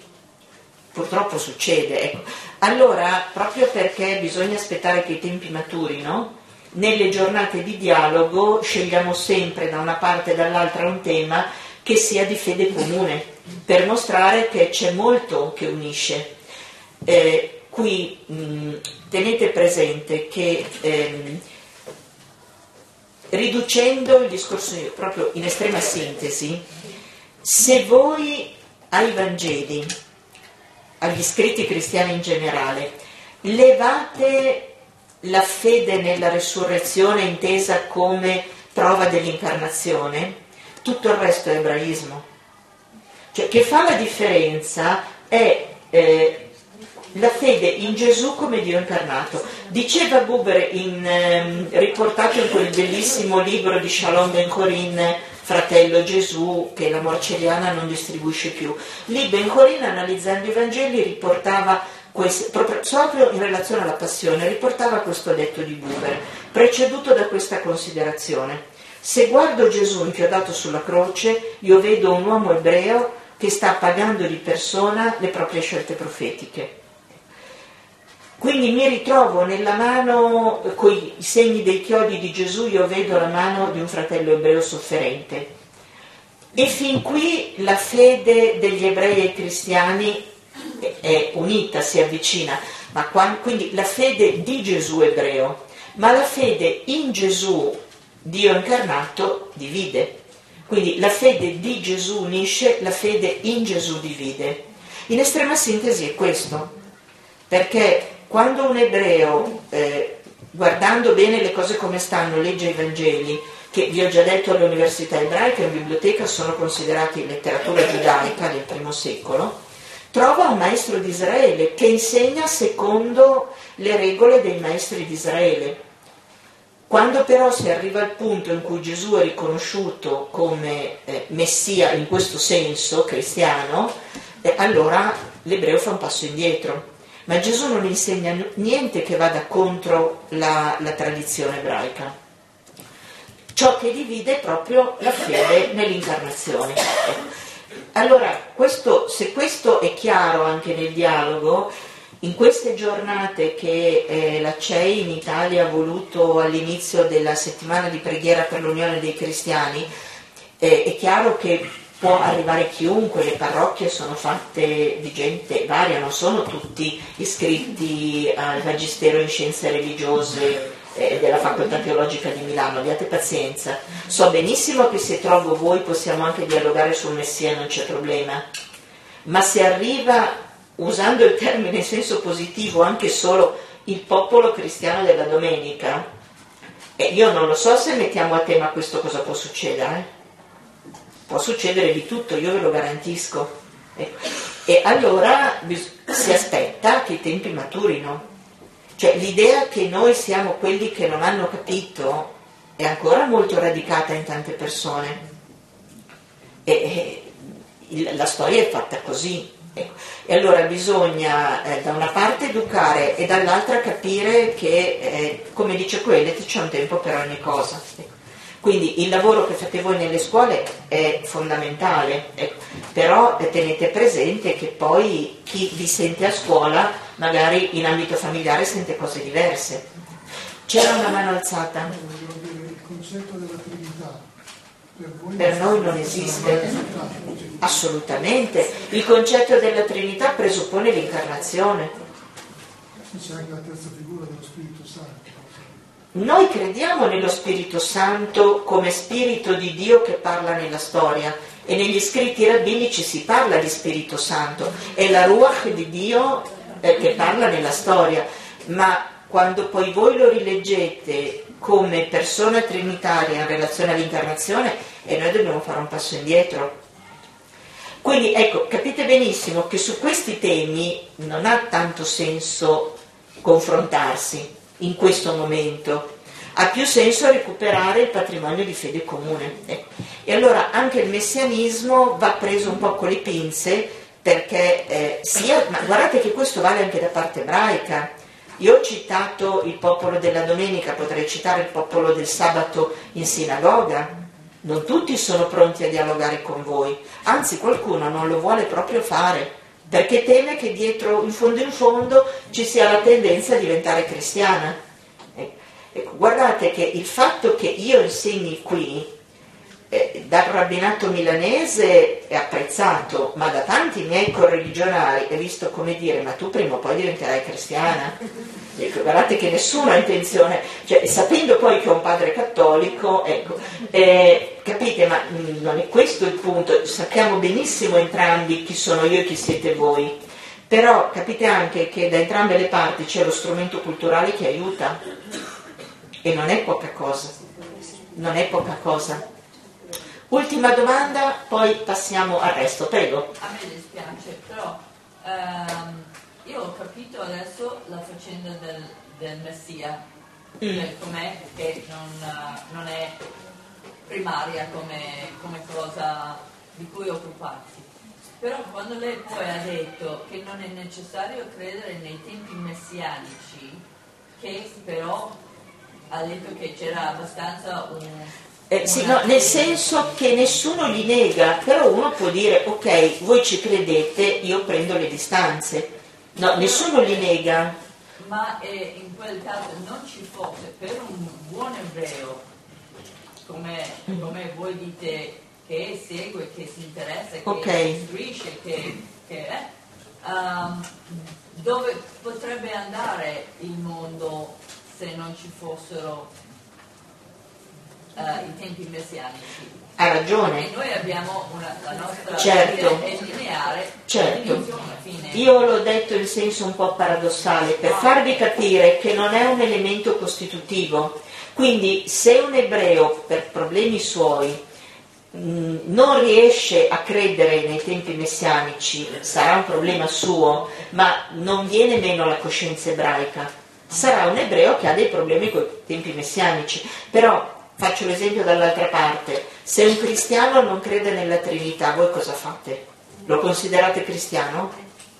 ecco. Allora, proprio perché bisogna aspettare che i tempi maturino, nelle giornate di dialogo scegliamo sempre da una parte e dall'altra un tema che sia di fede comune, per mostrare che c'è molto che unisce. Qui tenete presente che riducendo il discorso proprio in estrema sintesi, se voi ai Vangeli, agli scritti cristiani in generale, levate la fede nella resurrezione intesa come prova dell'incarnazione, tutto il resto è ebraismo. Cioè, che fa la differenza è la fede in Gesù come Dio incarnato. Diceva Buber, riportato in quel bellissimo libro di Shalom Ben Chorin, Fratello Gesù, che la Morceliana non distribuisce più. Lì Ben Chorin, analizzando i Vangeli, riportava proprio in relazione alla passione, riportava questo detto di Buber, preceduto da questa considerazione: se guardo Gesù inchiodato sulla croce, io vedo un uomo ebreo che sta pagando di persona le proprie scelte profetiche. Quindi mi ritrovo nella mano, con i segni dei chiodi di Gesù, io vedo la mano di un fratello ebreo sofferente. E fin qui la fede degli ebrei e cristiani è unita, si avvicina, quindi la fede di Gesù ebreo, ma la fede in Gesù, Dio incarnato, divide. Quindi la fede di Gesù unisce, la fede in Gesù divide. In estrema sintesi è questo, perché quando un ebreo, guardando bene le cose come stanno, legge i Vangeli, che vi ho già detto alle università ebraiche in biblioteca sono considerati letteratura giudaica del I secolo, trova un maestro di Israele che insegna secondo le regole dei maestri di Israele. Quando però si arriva al punto in cui Gesù è riconosciuto come Messia in questo senso cristiano, allora l'ebreo fa un passo indietro. Ma Gesù non insegna niente che vada contro la tradizione ebraica. Ciò che divide è proprio la fede nell'incarnazione. Allora, se questo è chiaro anche nel dialogo, in queste giornate che la CEI in Italia ha voluto all'inizio della settimana di preghiera per l'Unione dei Cristiani, è chiaro che può arrivare chiunque, le parrocchie sono fatte di gente varia, non sono tutti iscritti al Magistero in Scienze Religiose della Facoltà Teologica di Milano, abbiate pazienza. So benissimo che se trovo voi possiamo anche dialogare sul Messia, non c'è problema, ma se arriva, usando il termine in senso positivo, anche solo il popolo cristiano della domenica, io non lo so se mettiamo a tema questo cosa può succedere. Può succedere di tutto, io ve lo garantisco. E allora si aspetta che i tempi maturino. Cioè l'idea che noi siamo quelli che non hanno capito è ancora molto radicata in tante persone. La storia è fatta così. E allora bisogna da una parte educare e dall'altra capire che, come dice Coelet, c'è un tempo per ogni cosa. Quindi il lavoro che fate voi nelle scuole è fondamentale, però tenete presente che poi chi vi sente a scuola magari in ambito familiare sente cose diverse. C'era una mano alzata. Il concetto della Trinità per noi non esiste, assolutamente. Il concetto della Trinità presuppone l'incarnazione. C'è anche la terza figura dello Spirito Santo. Noi crediamo nello Spirito Santo come Spirito di Dio che parla nella storia, e negli scritti rabbinici si parla di Spirito Santo, è la Ruach di Dio che parla nella storia, ma quando poi voi lo rileggete come persona trinitaria in relazione all'incarnazione, e noi dobbiamo fare un passo indietro. Quindi ecco, capite benissimo che su questi temi non ha tanto senso confrontarsi in questo momento, ha più senso recuperare il patrimonio di fede comune. E allora anche il messianismo va preso un po' con le pinze, perché ma guardate che questo vale anche da parte ebraica. Io ho citato il popolo della domenica, potrei citare il popolo del sabato in sinagoga. Non tutti sono pronti a dialogare con voi, anzi qualcuno non lo vuole proprio fare, perché teme che dietro, in fondo, ci sia la tendenza a diventare cristiana. Ecco, guardate che il fatto che io insegni qui, dal rabbinato milanese è apprezzato, ma da tanti miei correligionari è visto come dire: ma tu prima o poi diventerai cristiana. Ecco, guardate che nessuno ha intenzione, cioè, sapendo poi che ho un padre cattolico, ecco, capite, ma non è questo il punto, sappiamo benissimo entrambi chi sono io e chi siete voi, però capite anche che da entrambe le parti c'è lo strumento culturale che aiuta, e non è poca cosa, non è poca cosa. Ultima domanda, poi passiamo al resto, prego. A me dispiace, però io ho capito adesso la faccenda del Messia, com'è, che non è primaria come cosa di cui occuparsi. Però quando lei poi ha detto che non è necessario credere nei tempi messianici, che però ha detto che c'era abbastanza sì, no, nel senso che nessuno li nega, però uno può dire: ok, voi ci credete, io prendo le distanze. No, nessuno li nega. Ma in quel caso non ci fosse per un buon ebreo, come voi dite, che segue, che si interessa, che istruisce, dove potrebbe andare il mondo se non ci fossero i tempi messianici? Ha ragione. E noi abbiamo la nostra certo. è lineare, certo. Fine. Io l'ho detto in senso un po' paradossale per farvi capire che non è un elemento costitutivo. Quindi se un ebreo per problemi suoi non riesce a credere nei tempi messianici, sarà un problema suo, ma non viene meno la coscienza ebraica. Sarà un ebreo che ha dei problemi con i tempi messianici. Però faccio l'esempio dall'altra parte: se un cristiano non crede nella Trinità, voi cosa fate? Lo considerate cristiano?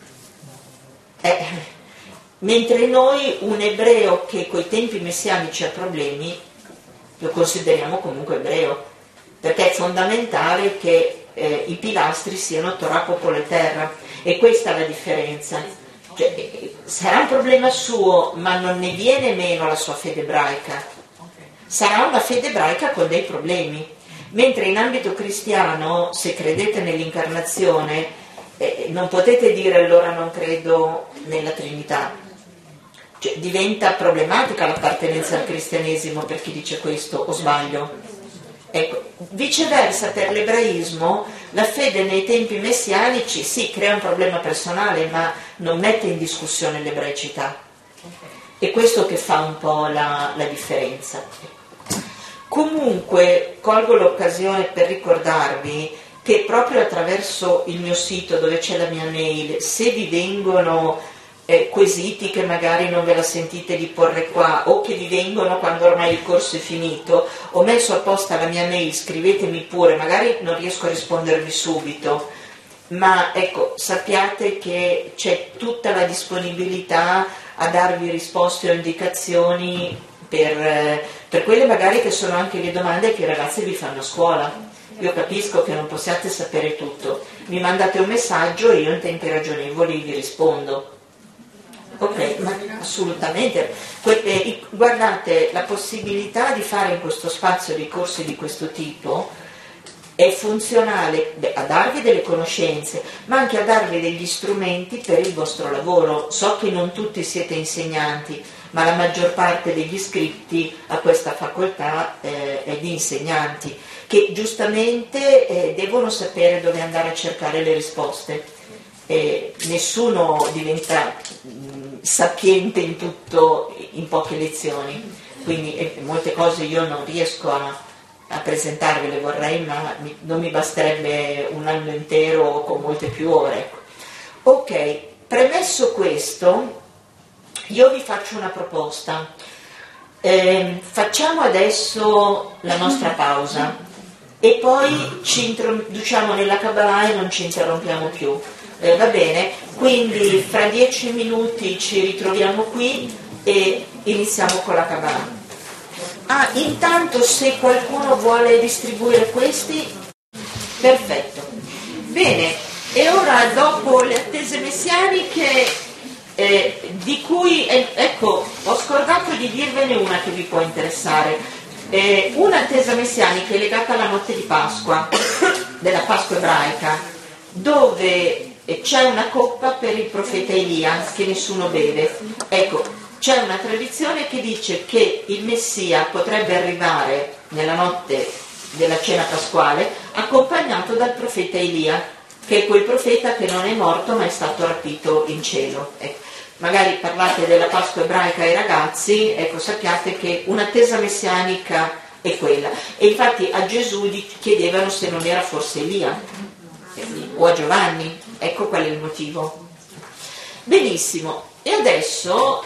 Mentre noi un ebreo che coi tempi messianici ha problemi lo consideriamo comunque ebreo, perché è fondamentale che i pilastri siano Torah, popolo e terra, e questa è la differenza. Cioè, sarà un problema suo, ma non ne viene meno la sua fede ebraica. Sarà una fede ebraica con dei problemi, mentre in ambito cristiano, se credete nell'incarnazione, non potete dire allora non credo nella Trinità. Cioè, diventa problematica l'appartenenza al cristianesimo per chi dice questo, o sbaglio? Ecco, viceversa per l'ebraismo la fede nei tempi messianici sì, crea un problema personale, ma non mette in discussione l'ebraicità. È questo che fa un po' la differenza. Comunque colgo l'occasione per ricordarvi che proprio attraverso il mio sito, dove c'è la mia mail, se vi vengono quesiti che magari non ve la sentite di porre qua, o che vi vengono quando ormai il corso è finito, ho messo apposta la mia mail, scrivetemi pure, magari non riesco a rispondervi subito, ma ecco, sappiate che c'è tutta la disponibilità a darvi risposte o indicazioni per quelle magari che sono anche le domande che i ragazzi vi fanno a scuola. Io capisco che non possiate sapere tutto, mi mandate un messaggio e io in tempi ragionevoli vi rispondo. Ok, ma assolutamente. Guardate, la possibilità di fare in questo spazio dei corsi di questo tipo è funzionale a darvi delle conoscenze, ma anche a darvi degli strumenti per il vostro lavoro. So che non tutti siete insegnanti, ma la maggior parte degli iscritti a questa facoltà è di insegnanti, che giustamente devono sapere dove andare a cercare le risposte. nessuno diventa sapiente in tutto in poche lezioni, quindi molte cose io non riesco a presentarvele, vorrei, ma non mi basterebbe un anno intero con molte più ore. Ok, premesso questo, io vi faccio una proposta. Facciamo adesso la nostra pausa e poi ci introduciamo nella Kabbalah e non ci interrompiamo più. Va bene? Quindi fra 10 minuti ci ritroviamo qui e iniziamo con la Kabbalah. Intanto se qualcuno vuole distribuire questi, perfetto. Bene, e ora dopo le attese messianiche, di cui, ecco, ho scordato di dirvene una che vi può interessare. Un'attesa messianica è legata alla notte di Pasqua, della Pasqua ebraica, dove c'è una coppa per il profeta Elia che nessuno beve. Ecco, c'è una tradizione che dice che il Messia potrebbe arrivare nella notte della cena pasquale accompagnato dal profeta Elia, che è quel profeta che non è morto ma è stato rapito in cielo. Ecco, magari parlate della Pasqua ebraica ai ragazzi, ecco, sappiate che un'attesa messianica è quella. E infatti a Gesù gli chiedevano se non era forse Elia, o a Giovanni, ecco qual è il motivo. Benissimo, e adesso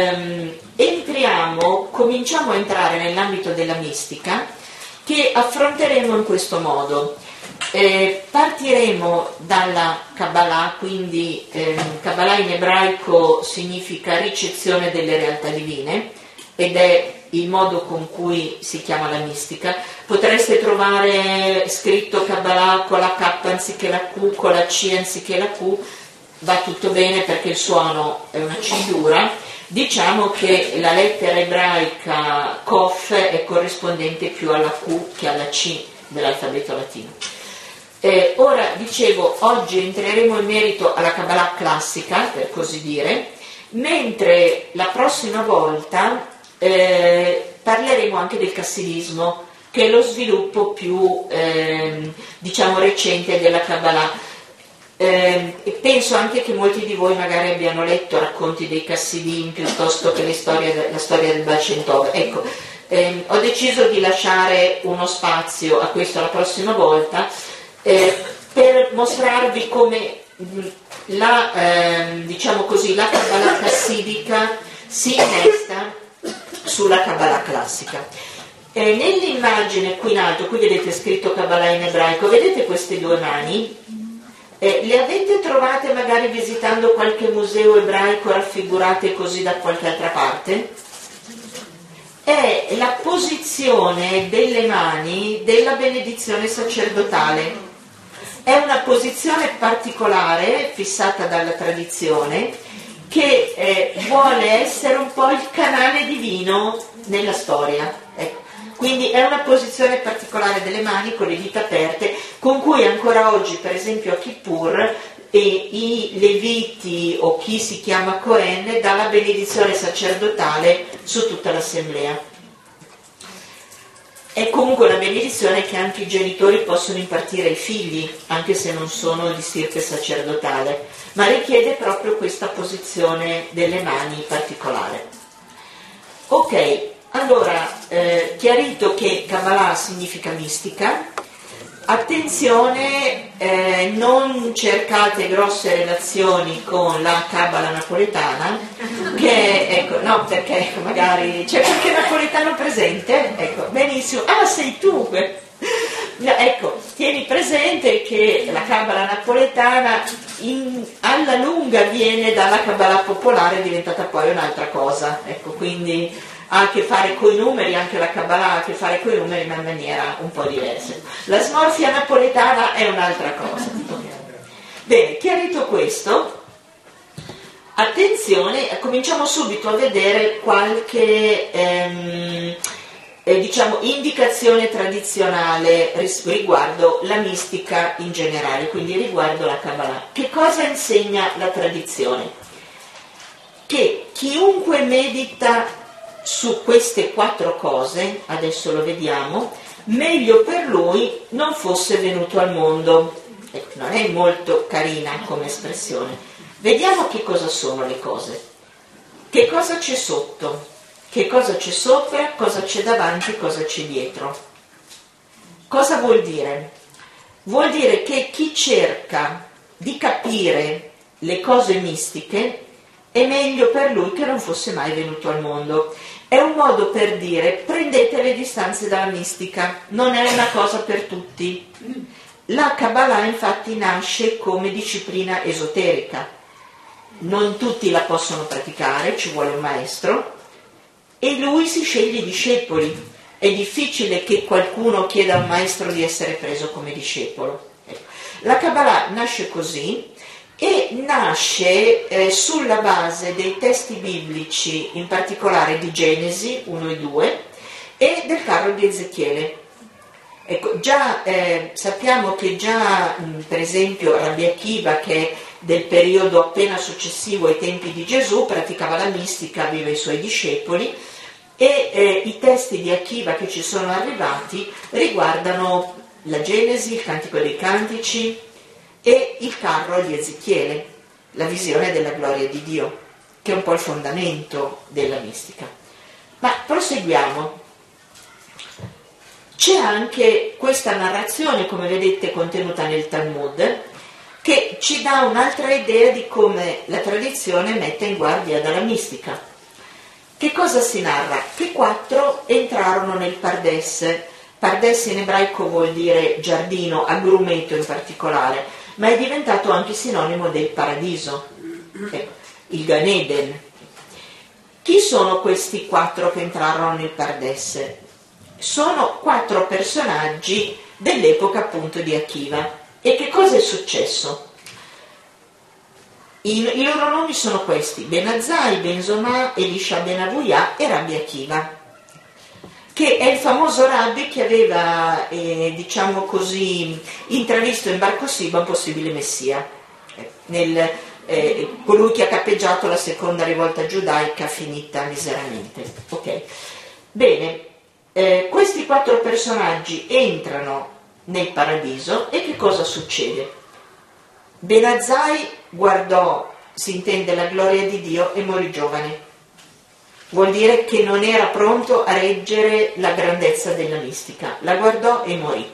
cominciamo a entrare nell'ambito della mistica, che affronteremo in questo modo. Partiremo dalla Kabbalah, quindi Kabbalah in ebraico significa ricezione delle realtà divine ed è il modo con cui si chiama la mistica. Potreste trovare scritto Kabbalah con la K anziché la Q, con la C anziché la Q, va tutto bene perché il suono è una C dura. Diciamo che la lettera ebraica Kof è corrispondente più alla Q che alla C dell'alfabeto latino. Ora, dicevo, oggi entreremo in merito alla Kabbalah classica, per così dire, mentre la prossima volta parleremo anche del cassidismo, che è lo sviluppo più, recente della Kabbalah. Penso anche che molti di voi magari abbiano letto racconti dei Chassidim piuttosto che la storia del Baal Shem Tov. Ecco, ho deciso di lasciare uno spazio a questo la prossima volta per mostrarvi come la Kabbalah chassidica si innesta sulla Kabbalah classica. Nell'immagine qui in alto, qui vedete scritto Kabbalah in ebraico, vedete queste due mani? Le avete trovate magari visitando qualche museo ebraico raffigurate così da qualche altra parte? È la posizione delle mani della benedizione sacerdotale. È una posizione particolare fissata dalla tradizione che vuole essere un po' il canale divino nella storia. Ecco. Quindi è una posizione particolare delle mani con le dita aperte, con cui ancora oggi, per esempio a Kippur, i Leviti o chi si chiama Cohen dà la benedizione sacerdotale su tutta l'assemblea. È comunque una benedizione che anche i genitori possono impartire ai figli, anche se non sono di stirpe sacerdotale, ma richiede proprio questa posizione delle mani particolare. Ok, allora, chiarito che Kabbalah significa mistica, attenzione, non cercate grosse relazioni con la Kabbalah napoletana, che ecco, no, perché magari c'è qualche napoletano presente, ecco, benissimo, sei tu, ecco, tieni presente che la Kabbalah napoletana alla lunga viene dalla Kabbalah popolare, è diventata poi un'altra cosa, ecco, quindi ha a che fare coi numeri, anche la Kabbalah ha a che fare coi numeri ma in maniera un po' diversa. La smorfia napoletana è un'altra cosa. Bene, chiarito questo, attenzione, cominciamo subito a vedere qualche indicazione tradizionale riguardo la mistica in generale, quindi riguardo la Kabbalah. Che cosa insegna la tradizione? Che chiunque medita su queste 4 cose, adesso lo vediamo, meglio per lui non fosse venuto al mondo. Non è molto carina come espressione. Vediamo che cosa sono le cose. Che cosa c'è sotto? Che cosa c'è sopra? Cosa c'è davanti? Cosa c'è dietro? Cosa vuol dire? Vuol dire che chi cerca di capire le cose mistiche è meglio per lui che non fosse mai venuto al mondo. È un modo per dire: prendete le distanze dalla mistica, non è una cosa per tutti. La Kabbalah infatti nasce come disciplina esoterica, non tutti la possono praticare, ci vuole un maestro e lui si sceglie i discepoli. È difficile che qualcuno chieda a un maestro di essere preso come discepolo. La Kabbalah nasce così e nasce sulla base dei testi biblici, in particolare di Genesi 1 e 2 e del carro di Ezechiele. Ecco, già sappiamo che già per esempio Rabbi Akiva, che è del periodo appena successivo ai tempi di Gesù, praticava la mistica, aveva i suoi discepoli, e i testi di Akiva che ci sono arrivati riguardano la Genesi, il Cantico dei Cantici e il carro di Ezechiele, la visione della gloria di Dio, che è un po' il fondamento della mistica. Ma proseguiamo. C'è anche questa narrazione, come vedete, contenuta nel Talmud, che ci dà un'altra idea di come la tradizione mette in guardia dalla mistica. Che cosa si narra? Che 4 entrarono nel Pardes. Pardes in ebraico vuol dire giardino, agrumeto in particolare, ma è diventato anche sinonimo del paradiso, il Gan Eden. Chi sono questi 4 che entrarono nel Pardes? Sono 4 personaggi dell'epoca appunto di Akiva. E che cosa è successo? I loro nomi sono questi: Ben Azzai, Ben Zoma, Elisha Ben Avuya e Rabbi Akiva, che è il famoso rabbi che aveva, diciamo così, intravisto in Bar Kokhba un possibile messia, colui che ha cappeggiato la seconda rivolta giudaica finita miseramente. Ok, bene, questi 4 personaggi entrano nel paradiso e che cosa succede? Ben Azzai guardò, si intende, la gloria di Dio e morì giovane. Vuol dire che non era pronto a reggere la grandezza della mistica. La guardò e morì.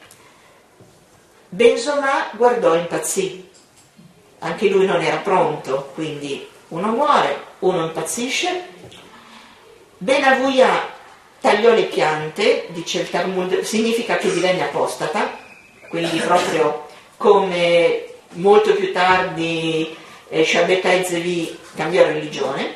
Ben Zoma guardò e impazzì. Anche lui non era pronto, quindi uno muore, uno impazzisce. Ben Avuya tagliò le piante, dice il Talmud, significa che divenne apostata, quindi proprio come molto più tardi Shabbatai Zevi cambiò religione,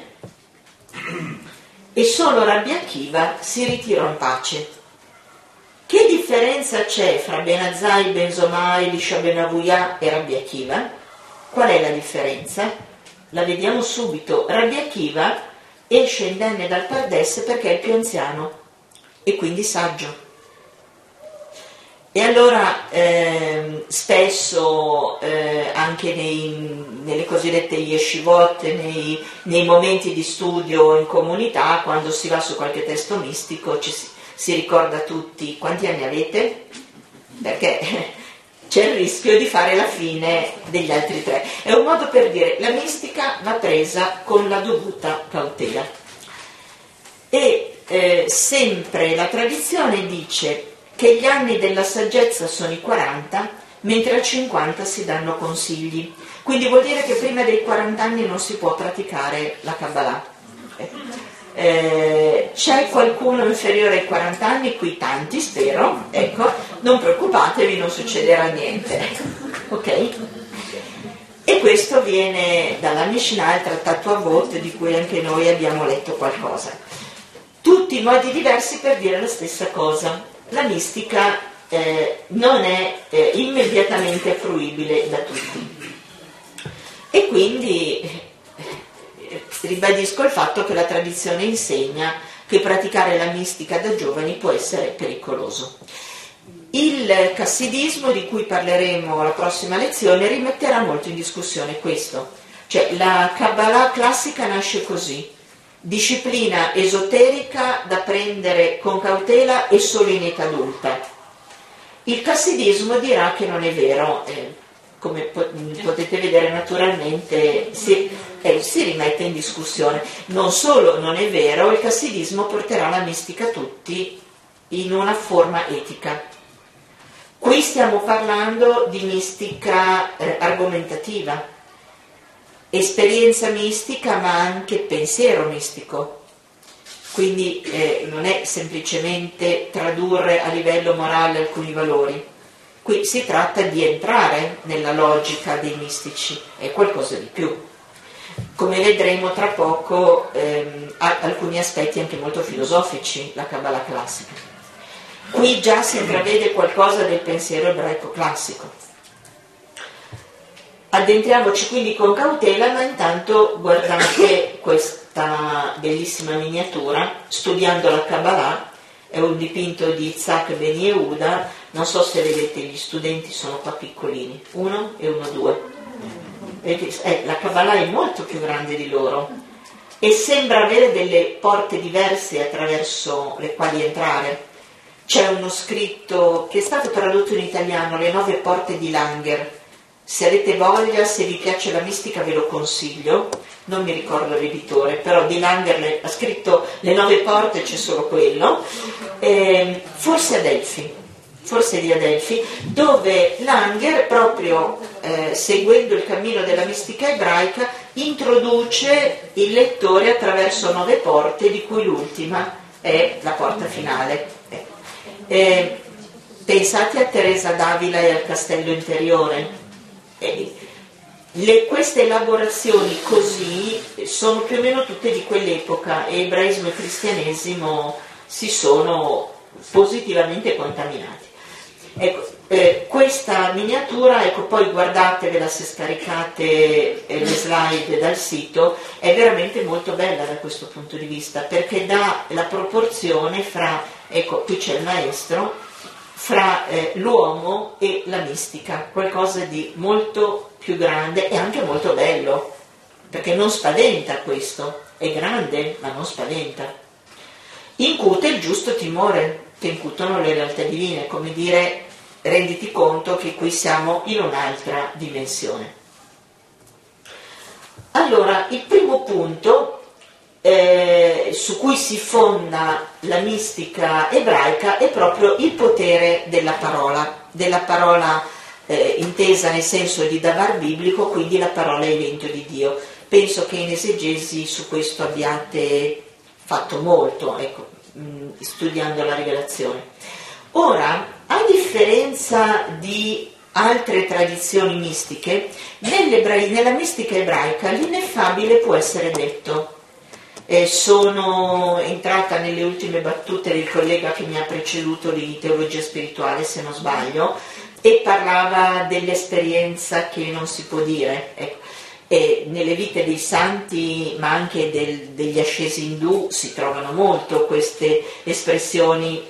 e solo Rabbi Akiva si ritirò in pace. Che differenza c'è fra Ben Azzai, Ben Zoma, Elisha Ben Avuya e Rabbi Akiva? Qual è la differenza? La vediamo subito. Rabbi Akiva esce indenne dal Pardes perché è il più anziano e quindi saggio. E allora spesso anche nelle cosiddette yeshivot, nei momenti di studio in comunità, quando si va su qualche testo mistico, si ricorda tutti: quanti anni avete? Perché c'è il rischio di fare la fine degli altri 3. È un modo per dire: la mistica va presa con la dovuta cautela. E sempre la tradizione dice che gli anni della saggezza sono i 40, mentre a 50 si danno consigli. Quindi vuol dire che prima dei 40 anni non si può praticare la Kabbalah. C'è qualcuno inferiore ai 40 anni? Qui tanti, spero. Ecco, non preoccupatevi, non succederà niente. Ok? E questo viene dalla Mishnah, il Trattato Avot, di cui anche noi abbiamo letto qualcosa. Tutti modi diversi per dire la stessa cosa. La mistica non è immediatamente fruibile da tutti. E quindi ribadisco il fatto che la tradizione insegna che praticare la mistica da giovani può essere pericoloso. Il cassidismo, di cui parleremo la prossima lezione, rimetterà molto in discussione questo. Cioè, la Kabbalah classica nasce così: disciplina esoterica da prendere con cautela e solo in età adulta. Il cassidismo dirà che non è vero, come potete vedere naturalmente si rimette in discussione. Non solo non è vero, il cassidismo porterà la mistica a tutti in una forma etica. Qui stiamo parlando di mistica argomentativa, esperienza mistica ma anche pensiero mistico. Quindi non è semplicemente tradurre a livello morale alcuni valori. Qui si tratta di entrare nella logica dei mistici, è qualcosa di più. Come vedremo tra poco ha alcuni aspetti anche molto filosofici, la Kabbalah classica. Qui già si intravede qualcosa del pensiero ebraico classico. Addentriamoci quindi con cautela, ma intanto guardate questa bellissima miniatura, studiando la Kabbalah. È un dipinto di Yitzhak Ben Yehuda, non so se vedete, gli studenti sono qua piccolini, 1 e 1, 2. La Kabbalah è molto più grande di loro e sembra avere delle porte diverse attraverso le quali entrare. C'è uno scritto che è stato tradotto in italiano, Le 9 porte di Langer. Se avete voglia, se vi piace la mistica ve lo consiglio, non mi ricordo l'editore, però di Langer ha scritto Le 9 porte, c'è solo quello, forse di Adelphi, dove Langer, proprio seguendo il cammino della mistica ebraica, introduce il lettore attraverso 9 porte, di cui l'ultima è la porta finale. Pensate a Teresa d'Avila e al castello interiore. Queste elaborazioni così sono più o meno tutte di quell'epoca e ebraismo e cristianesimo si sono positivamente contaminati. Ecco, questa miniatura, ecco, poi guardatevela se scaricate le slide dal sito, è veramente molto bella da questo punto di vista, perché dà la proporzione fra, ecco, qui c'è il maestro, fra l'uomo e la mistica, qualcosa di molto più grande e anche molto bello, perché non spaventa questo, è grande ma non spaventa. Incute il giusto timore che incutono le realtà divine, come dire, renditi conto che qui siamo in un'altra dimensione. Allora, il primo punto su cui si fonda la mistica ebraica è proprio il potere della parola intesa nel senso di davar biblico, quindi la parola evento di Dio. Penso che in esegesi su questo abbiate fatto molto, ecco, studiando la rivelazione. Ora, a differenza di altre tradizioni mistiche, nella mistica ebraica l'ineffabile può essere detto. Sono entrata nelle ultime battute del collega che mi ha preceduto di teologia spirituale, se non sbaglio, e parlava dell'esperienza che non si può dire. Ecco. E nelle vite dei santi, ma anche degli ascesi indù, si trovano molto queste espressioni,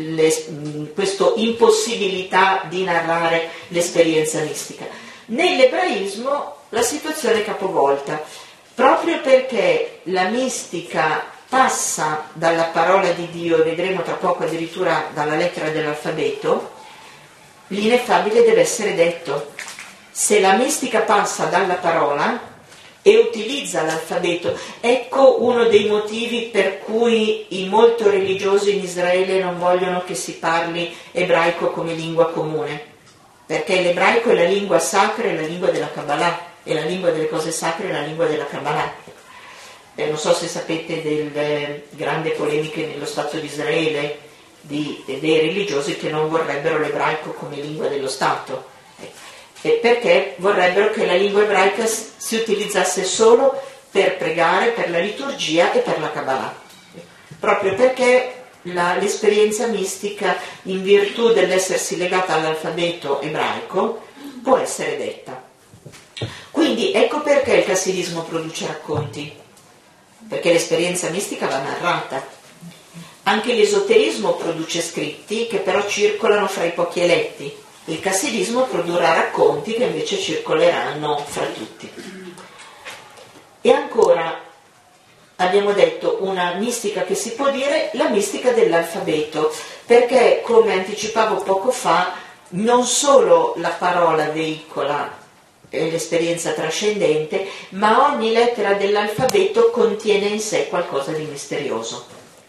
questa impossibilità di narrare l'esperienza mistica. Nell'ebraismo la situazione è capovolta, proprio perché la mistica passa dalla parola di Dio, e vedremo tra poco addirittura dalla lettera dell'alfabeto, l'ineffabile deve essere detto. Se la mistica passa dalla parola e utilizza l'alfabeto, ecco uno dei motivi per cui i molto religiosi in Israele non vogliono che si parli ebraico come lingua comune, perché l'ebraico è la lingua sacra, è la lingua della Kabbalah, e la lingua delle cose sacre è la lingua della Kabbalah. Non so se sapete delle grandi polemiche nello Stato di Israele dei religiosi che non vorrebbero l'ebraico come lingua dello Stato, perché vorrebbero che la lingua ebraica si utilizzasse solo per pregare, per la liturgia e per la Kabbalah, proprio perché l'esperienza mistica, in virtù dell'essersi legata all'alfabeto ebraico, può essere detta. Quindi ecco perché il cassidismo produce racconti, perché l'esperienza mistica va narrata. Anche l'esoterismo produce scritti che però circolano fra i pochi eletti. Il cassidismo produrrà racconti che invece circoleranno fra tutti. E ancora, abbiamo detto una mistica che si può dire la mistica dell'alfabeto, perché come anticipavo poco fa, non solo la parola veicola l'esperienza trascendente, ma ogni lettera dell'alfabeto contiene in sé qualcosa di misterioso.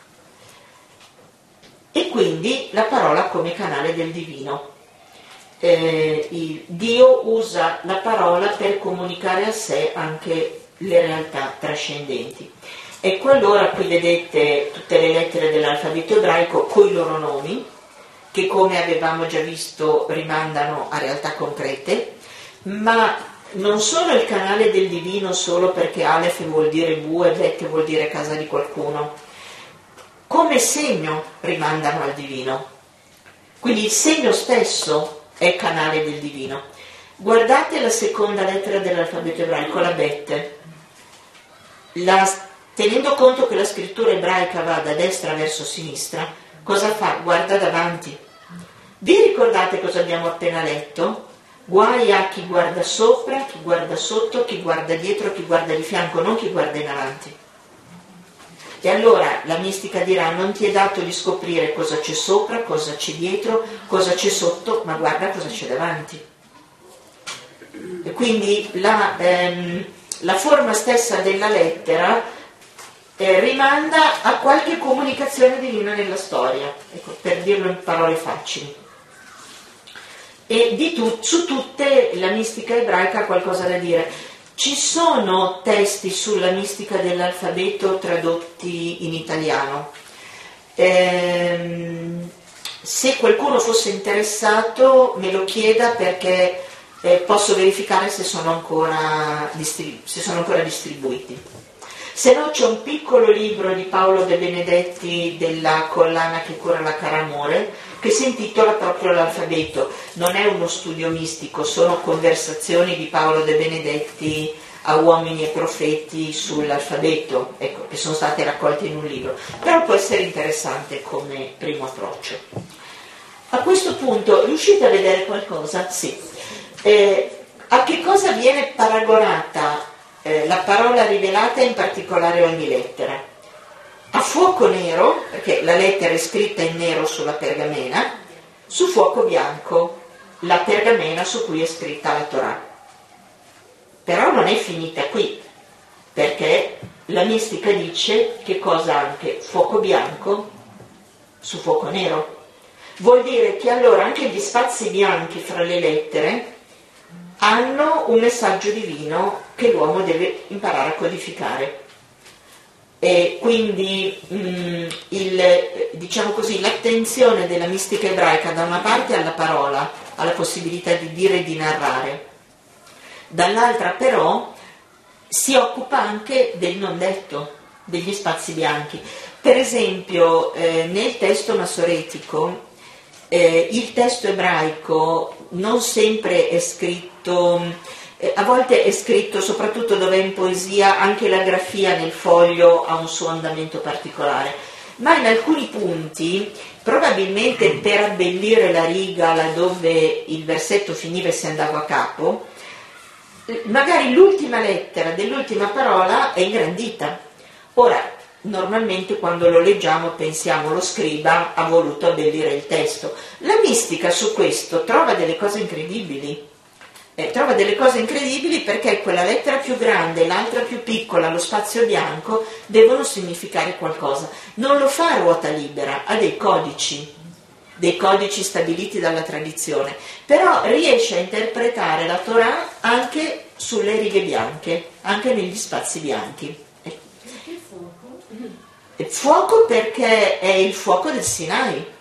E quindi la parola come canale del divino. Dio usa la parola per comunicare a sé anche le realtà trascendenti. Ecco, allora qui vedete tutte le lettere dell'alfabeto ebraico con i loro nomi, che come avevamo già visto rimandano a realtà concrete, ma non solo il canale del divino solo perché Aleph vuol dire bue e Bet vuol dire casa di qualcuno, come segno rimandano al divino. Quindi il segno stesso è canale del divino. Guardate la seconda lettera dell'alfabeto ebraico, la Bet. Tenendo conto che la scrittura ebraica va da destra verso sinistra, cosa fa? Guarda davanti. Vi ricordate cosa abbiamo appena letto? Guai a chi guarda sopra, chi guarda sotto, chi guarda dietro, chi guarda di fianco, non chi guarda in avanti. E allora la mistica dirà: non ti è dato di scoprire cosa c'è sopra, cosa c'è dietro, cosa c'è sotto, ma guarda cosa c'è davanti. E quindi la forma stessa della lettera rimanda a qualche comunicazione divina nella storia, ecco, per dirlo in parole facili. E su tutte la mistica ebraica ha qualcosa da dire. Ci sono testi sulla mistica dell'alfabeto tradotti in italiano. Se qualcuno fosse interessato me lo chieda, perché posso verificare se sono ancora distribuiti. Se no c'è un piccolo libro di Paolo De Benedetti della collana che cura la Cara Amore, che si intitola proprio L'alfabeto. Non è uno studio mistico, sono conversazioni di Paolo De Benedetti a uomini e profeti sull'alfabeto, ecco, che sono state raccolte in un libro. Però può essere interessante come primo approccio. A questo punto, riuscite a vedere qualcosa? Sì. A che cosa viene paragonata la parola rivelata, in particolare ogni lettera? A fuoco nero, perché la lettera è scritta in nero sulla pergamena, su fuoco bianco, la pergamena su cui è scritta la Torah. Però non è finita qui, perché la mistica dice che cosa anche? Fuoco bianco su fuoco nero. Vuol dire che allora anche gli spazi bianchi fra le lettere hanno un messaggio divino che l'uomo deve imparare a codificare. E quindi diciamo così, l'attenzione della mistica ebraica da una parte alla parola, alla possibilità di dire e di narrare, dall'altra però si occupa anche del non detto, degli spazi bianchi. Per esempio nel testo massoretico il testo ebraico non sempre è scritto, a volte è scritto, soprattutto dove è in poesia, anche la grafia nel foglio ha un suo andamento particolare, ma in alcuni punti, probabilmente per abbellire la riga laddove il versetto finiva e si andava a capo, magari l'ultima lettera dell'ultima parola è ingrandita. Ora, normalmente quando lo leggiamo pensiamo lo scriba ha voluto abbellire il testo. La mistica su questo trova delle cose incredibili. Perché quella lettera più grande, l'altra più piccola, lo spazio bianco devono significare qualcosa. Non lo fa a ruota libera, ha dei codici stabiliti dalla tradizione, però riesce a interpretare la Torah anche sulle righe bianche, anche negli spazi bianchi. Perché fuoco? Il fuoco perché è il fuoco del Sinai.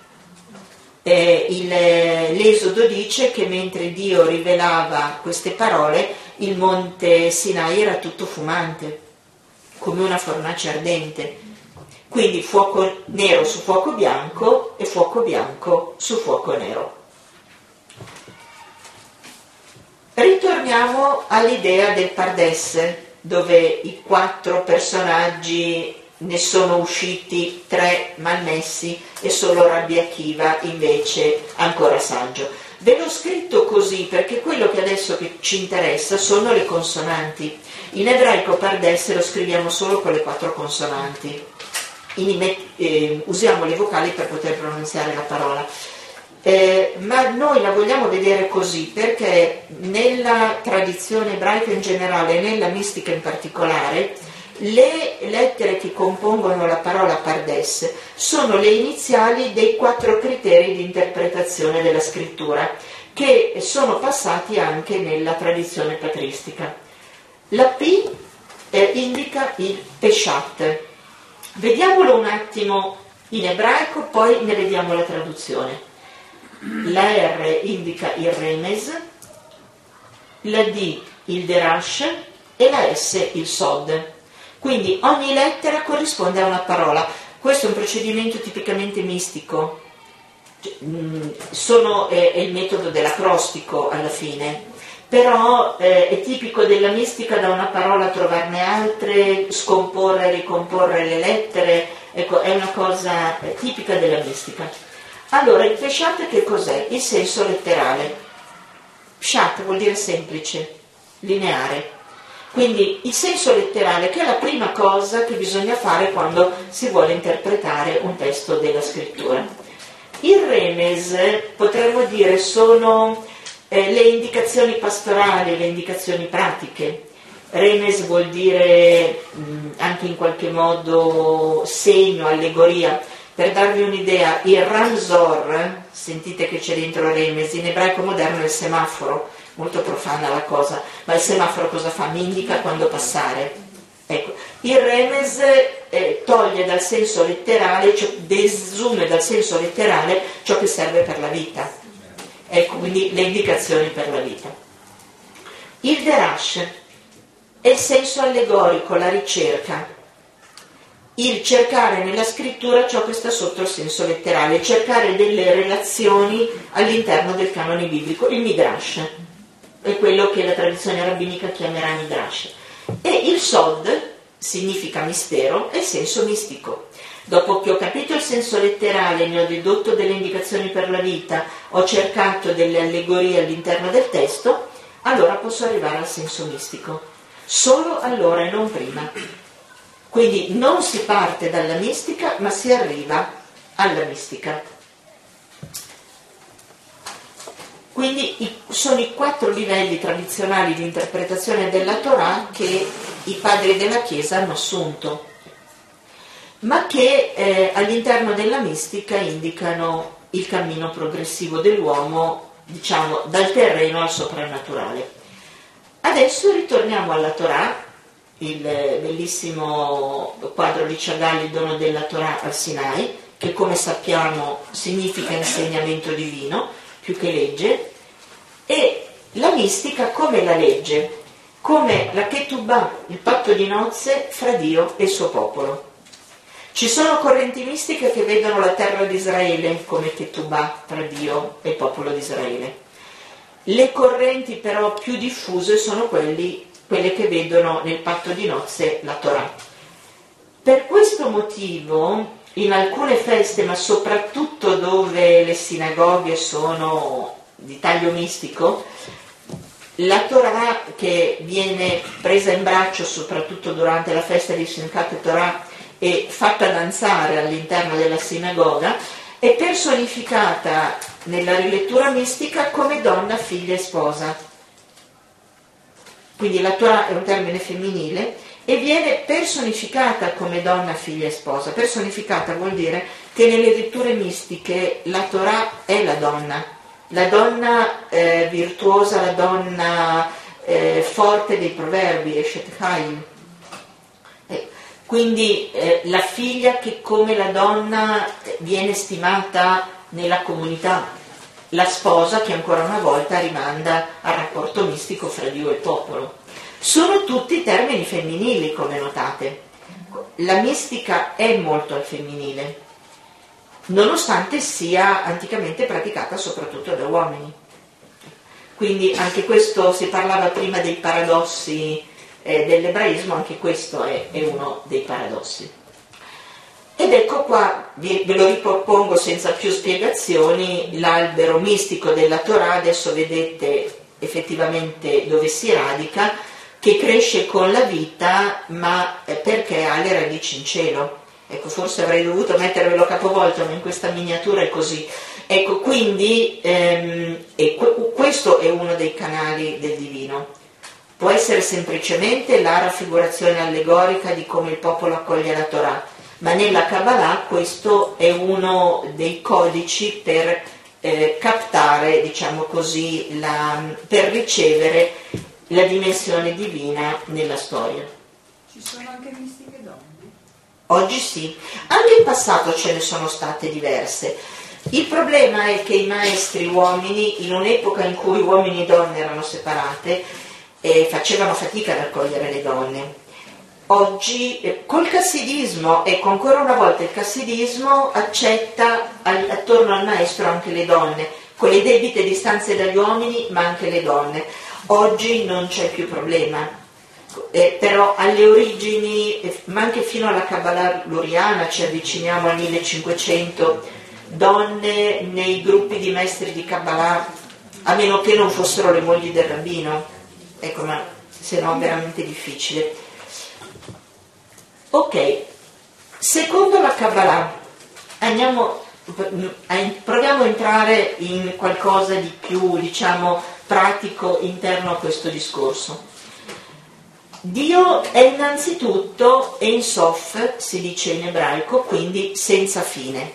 L'Esodo dice che mentre Dio rivelava queste parole, il monte Sinai era tutto fumante, come una fornace ardente. Quindi fuoco nero su fuoco bianco e fuoco bianco su fuoco nero. Ritorniamo all'idea del Pardes, dove i 4 personaggi ne sono usciti 3 malmessi e solo Rabbi Akiva invece ancora saggio. Ve l'ho scritto così perché quello che adesso ci interessa sono le consonanti. In ebraico pardes lo scriviamo solo con le 4 consonanti. Usiamo le vocali per poter pronunziare la parola. Ma noi la vogliamo vedere così perché nella tradizione ebraica in generale e nella mistica in particolare le lettere che compongono la parola pardes sono le iniziali dei 4 criteri di interpretazione della scrittura che sono passati anche nella tradizione patristica. La P indica il peshat. Vediamolo un attimo in ebraico, poi ne vediamo la traduzione. La R indica il remes, la D il derash e la S il sod. Quindi ogni lettera corrisponde a una parola. Questo è un procedimento tipicamente mistico. È il metodo dell'acrostico alla fine, però è tipico della mistica da una parola trovarne altre, scomporre e ricomporre le lettere, ecco, è una cosa tipica della mistica. Allora, il peshat che cos'è? Il senso letterale. Pshat vuol dire semplice, lineare. Quindi il senso letterale, che è la prima cosa che bisogna fare quando si vuole interpretare un testo della scrittura. Il remes, potremmo dire, sono le indicazioni pastorali, le indicazioni pratiche. Remes vuol dire anche in qualche modo segno, allegoria. Per darvi un'idea, il ramsor, sentite che c'è dentro remes, in ebraico moderno è il semaforo, molto profana la cosa, ma il semaforo cosa fa? Mi indica quando passare. Ecco, il remes toglie dal senso letterale, cioè desume dal senso letterale ciò che serve per la vita. Ecco, quindi le indicazioni per la vita. Il derash è il senso allegorico, la ricerca. Il cercare nella scrittura ciò che sta sotto il senso letterale, cercare delle relazioni all'interno del canone biblico. Il midrash è quello che la tradizione rabbinica chiamerà midrash. E il sod significa mistero, è il senso mistico. Dopo che ho capito il senso letterale, ne ho dedotto delle indicazioni per la vita, ho cercato delle allegorie all'interno del testo, allora posso arrivare al senso mistico. Solo allora e non prima. Quindi non si parte dalla mistica, ma si arriva alla mistica. Quindi sono i 4 livelli tradizionali di interpretazione della Torah che i padri della Chiesa hanno assunto, ma che all'interno della mistica indicano il cammino progressivo dell'uomo, diciamo, dal terreno al soprannaturale. Adesso ritorniamo alla Torah, il bellissimo quadro di Chagall, il dono della Torah al Sinai, che come sappiamo significa insegnamento divino più che legge, e la mistica come la legge, come la Ketubah, il patto di nozze fra Dio e il suo popolo. Ci sono correnti mistiche che vedono la terra di Israele come Ketubah tra Dio e il popolo di Israele. Le correnti però più diffuse sono quelle che vedono nel patto di nozze la Torah. Per questo motivo, in alcune feste, ma soprattutto dove le sinagoghe sono di taglio mistico, la Torah che viene presa in braccio soprattutto durante la festa di Simchat Torah e fatta danzare all'interno della sinagoga, è personificata nella rilettura mistica come donna, figlia e sposa. Quindi la Torah è un termine femminile e viene personificata come donna, figlia e sposa. Personificata vuol dire che nelle letture mistiche la Torah è la donna virtuosa, la donna forte dei proverbi, Eshet Chaim. Quindi la figlia che come la donna viene stimata nella comunità, la sposa che ancora una volta rimanda al rapporto mistico fra Dio e il popolo. Sono tutti termini femminili, come notate. La mistica è molto al femminile, nonostante sia anticamente praticata soprattutto da uomini. Quindi anche questo, si parlava prima dei paradossi dell'ebraismo, anche questo è uno dei paradossi. Ed ecco qua, ve lo ripropongo senza più spiegazioni, l'albero mistico della Torah. Adesso vedete effettivamente dove si radica, che cresce con la vita, ma perché ha le radici in cielo. Ecco, forse avrei dovuto mettervelo capovolto, ma in questa miniatura è così. Ecco, quindi questo è uno dei canali del divino. Può essere semplicemente la raffigurazione allegorica di come il popolo accoglie la Torah, ma nella Kabbalah questo è uno dei codici per captare, diciamo così, per ricevere la dimensione divina nella storia. Ci sono anche mistiche donne? Oggi sì, anche in passato ce ne sono state diverse. Il problema è che i maestri uomini, in un'epoca in cui uomini e donne erano separate, facevano fatica ad accogliere le donne. Oggi col cassidismo, ecco, ancora una volta il cassidismo accetta attorno al maestro anche le donne, quelle debite distanze dagli uomini, ma anche le donne. Oggi non c'è più problema. Però alle origini, ma anche fino alla Kabbalah luriana, ci avviciniamo al 1500, donne nei gruppi di maestri di Kabbalah, a meno che non fossero le mogli del rabbino, ecco, ma se no è veramente difficile. Ok, secondo la Kabbalah proviamo a entrare in qualcosa di più, diciamo, pratico interno a questo discorso. Dio è innanzitutto Ein Sof, si dice in ebraico, quindi senza fine.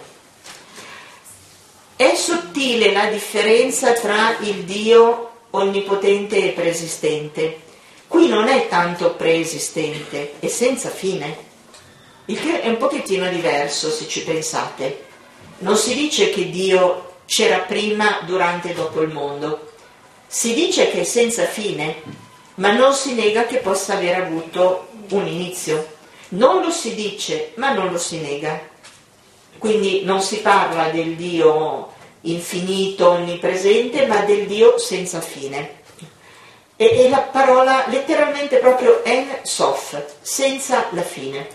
È sottile la differenza tra il Dio onnipotente e preesistente. Qui non è tanto preesistente, è senza fine. Il che è un pochettino diverso se ci pensate. Non si dice che Dio c'era prima, durante e dopo il mondo. Si dice che è senza fine, ma non si nega che possa aver avuto un inizio. Non lo si dice, ma non lo si nega. Quindi non si parla del Dio infinito, onnipresente, ma del Dio senza fine. E la parola letteralmente proprio En Sof, senza la fine.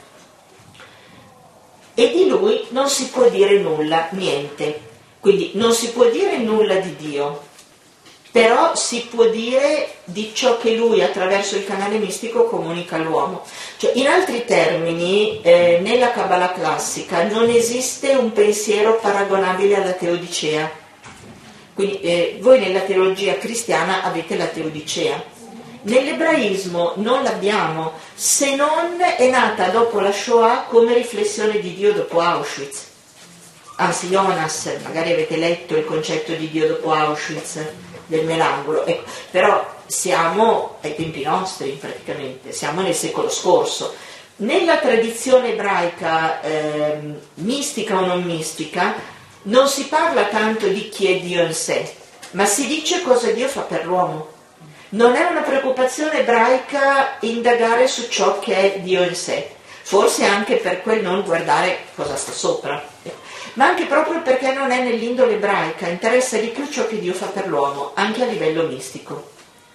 E di lui non si può dire nulla, niente. Quindi non si può dire nulla di Dio, però si può dire di ciò che lui attraverso il canale mistico comunica all'uomo. Cioè, in altri termini, nella Kabbalah classica non esiste un pensiero paragonabile alla teodicea. Quindi voi nella teologia cristiana avete la teodicea. Nell'ebraismo non l'abbiamo, se non è nata dopo la Shoah come riflessione di Dio dopo Auschwitz. Anzi, Jonas, magari avete letto il concetto di Dio dopo Auschwitz del Melangolo, però siamo ai tempi nostri praticamente, siamo nel secolo scorso. Nella tradizione ebraica, mistica o non mistica, non si parla tanto di chi è Dio in sé, ma si dice cosa Dio fa per l'uomo. Non è una preoccupazione ebraica indagare su ciò che è Dio in sé, forse anche per quel non guardare cosa sta sopra, ma anche proprio perché non è nell'indole ebraica, interessa di più ciò che Dio fa per l'uomo, anche a livello mistico.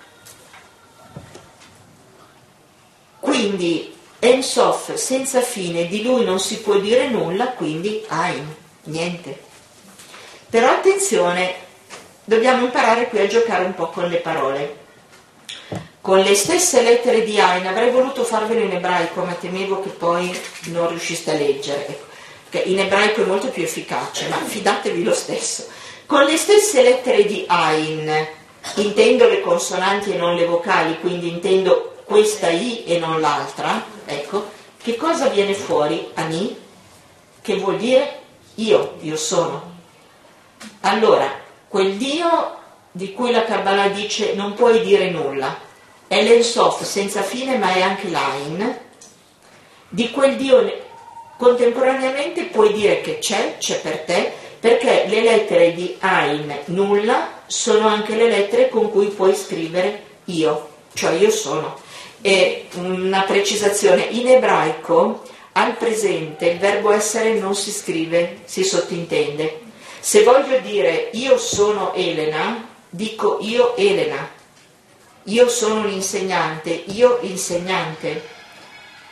Quindi En Sof, senza fine, di lui non si può dire nulla, quindi Ein, niente. Però attenzione, dobbiamo imparare qui a giocare un po' con le parole. Con le stesse lettere di Ein, avrei voluto farvelo in ebraico, ma temevo che poi non riusciste a leggere. Perché in ebraico è molto più efficace, ma fidatevi lo stesso. Con le stesse lettere di Ein, intendo le consonanti e non le vocali, quindi intendo questa I e non l'altra, ecco, che cosa viene fuori? Ani, che vuol dire io sono. Allora, quel Dio di cui la Kabbalah dice non puoi dire nulla, è l'En Sof senza fine, ma è anche l'Ain. Di quel Dio contemporaneamente puoi dire che c'è per te, perché le lettere di Ain, nulla, sono anche le lettere con cui puoi scrivere io, cioè io sono. E una precisazione, in ebraico al presente il verbo essere non si scrive, si sottintende. Se voglio dire io sono Elena, dico io Elena. Io sono l'insegnante, io insegnante.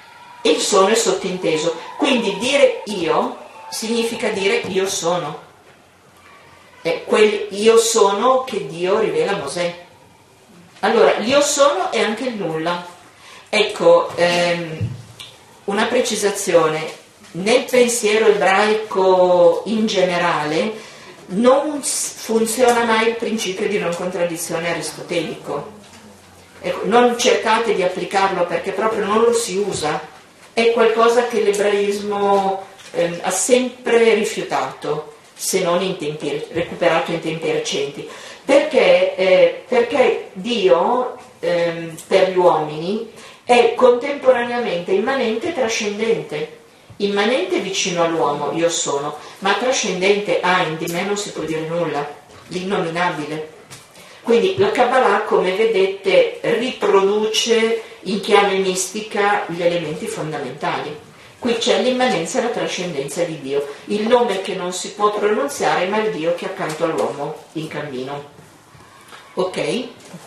e il sono è sottinteso. Quindi dire io significa dire io sono. È quel io sono che Dio rivela a Mosè. Allora, l'io sono è anche il nulla. Ecco, una precisazione. Nel pensiero ebraico in generale non funziona mai il principio di non contraddizione aristotelico. Ecco, non cercate di applicarlo perché proprio non lo si usa. È qualcosa che l'ebraismo ha sempre rifiutato, se non recuperato in tempi recenti. Perché Dio per gli uomini è contemporaneamente immanente e trascendente. Immanente vicino all'uomo, io sono, ma trascendente, in di me non si può dire nulla, l'innominabile. Quindi la Kabbalah, come vedete, riproduce in chiave mistica gli elementi fondamentali. Qui c'è l'immanenza e la trascendenza di Dio, il nome che non si può pronunziare, ma il Dio che è accanto all'uomo in cammino. Ok?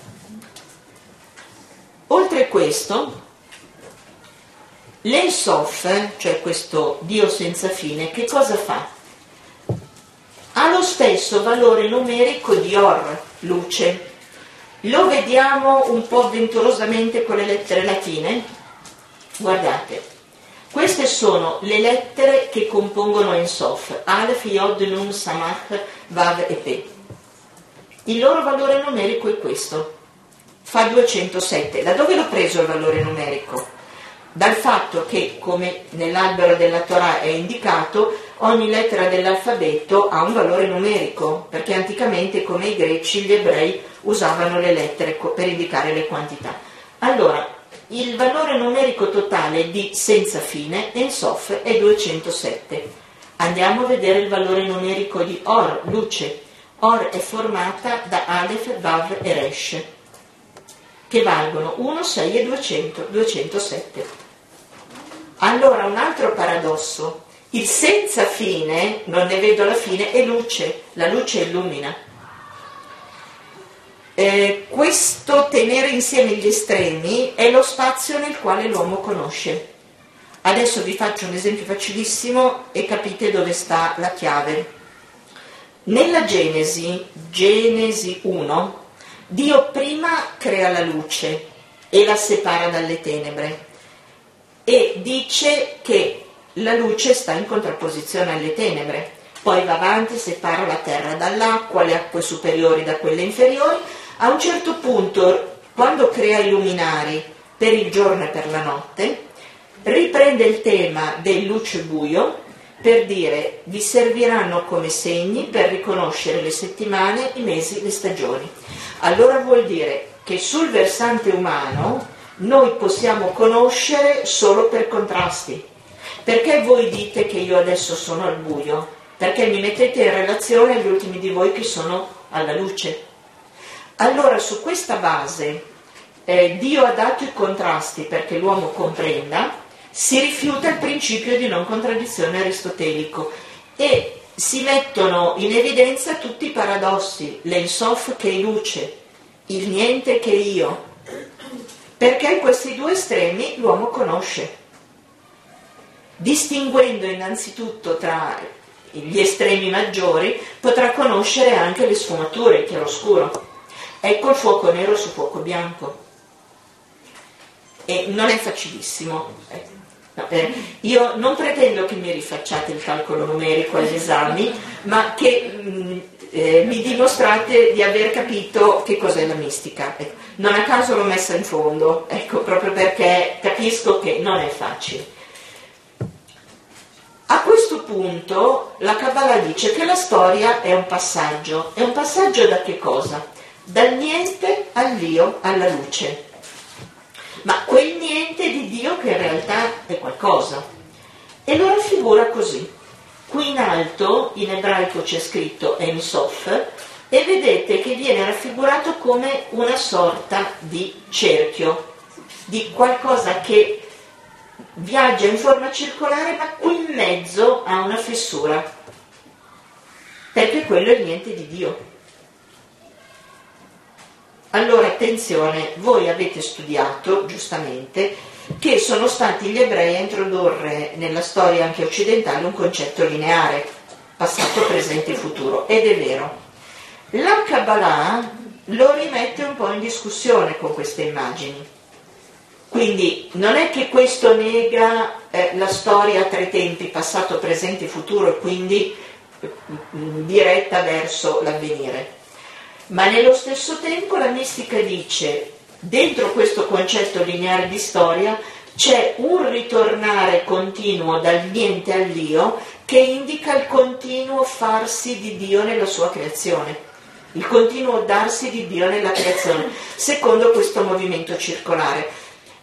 Oltre questo, l'En Sof, cioè questo Dio senza fine, che cosa fa? Ha lo stesso valore numerico di Or, luce. Lo vediamo un po' avventurosamente con le lettere latine. Guardate, queste sono le lettere che compongono En Sof, Alef, Yod, Nun, Samach, Vav e Pe. Il loro valore numerico è questo, fa 207. Da dove l'ho preso il valore numerico? Dal fatto che, come nell'albero della Torah è indicato, ogni lettera dell'alfabeto ha un valore numerico, perché anticamente, come i greci, gli ebrei usavano le lettere per indicare le quantità. Allora, il valore numerico totale di senza fine, En Sof, è 207. Andiamo a vedere il valore numerico di Or, luce. Or è formata da Alef, Vav e Resh, che valgono 1, 6 e 200, 207. Allora, un altro paradosso, il senza fine, non ne vedo la fine, è luce, la luce illumina. Questo tenere insieme gli estremi è lo spazio nel quale l'uomo conosce. Adesso vi faccio un esempio facilissimo e capite dove sta la chiave. Nella Genesi 1, Dio prima crea la luce e la separa dalle tenebre e dice che la luce sta in contrapposizione alle tenebre, poi va avanti, separa la terra dall'acqua, le acque superiori da quelle inferiori. A un certo punto, quando crea i luminari per il giorno e per la notte, riprende il tema del luce e buio per dire: vi serviranno come segni per riconoscere le settimane, i mesi, le stagioni. Allora vuol dire che sul versante umano noi possiamo conoscere solo per contrasti. Perché voi dite che io adesso sono al buio? Perché mi mettete in relazione agli ultimi di voi che sono alla luce. Allora, su questa base Dio ha dato i contrasti perché l'uomo comprenda, si rifiuta il principio di non contraddizione aristotelico e si mettono in evidenza tutti i paradossi, l'En Sof che è luce, il niente che è io, perché questi due estremi l'uomo conosce, distinguendo innanzitutto tra gli estremi maggiori, potrà conoscere anche le sfumature, il chiaroscuro. Ecco il fuoco nero su fuoco bianco. E non è facilissimo. Io non pretendo che mi rifacciate il calcolo numerico agli esami, ma che mi dimostrate di aver capito che cos'è la mistica. Ecco, non a caso l'ho messa in fondo, ecco, proprio perché capisco che non è facile. A questo punto la Kabbalah dice che la storia è un passaggio. È un passaggio da che cosa? Dal niente all'io, alla luce. Ma quel niente di Dio che in realtà è qualcosa. E lo raffigura così. Qui in alto, in ebraico c'è scritto En Sof, e vedete che viene raffigurato come una sorta di cerchio, di qualcosa che viaggia in forma circolare, ma qui in mezzo ha una fessura, perché quello è il niente di Dio. Allora, attenzione, voi avete studiato, giustamente, che sono stati gli ebrei a introdurre nella storia anche occidentale un concetto lineare, passato, presente e futuro, ed è vero. La Kabbalah lo rimette un po' in discussione con queste immagini. Quindi non è che questo nega la storia a tre tempi, passato, presente e futuro, e quindi diretta verso l'avvenire. Ma nello stesso tempo la mistica dice, dentro questo concetto lineare di storia c'è un ritornare continuo dal niente all'io che indica il continuo farsi di Dio nella sua creazione, il continuo darsi di Dio nella creazione, secondo questo movimento circolare.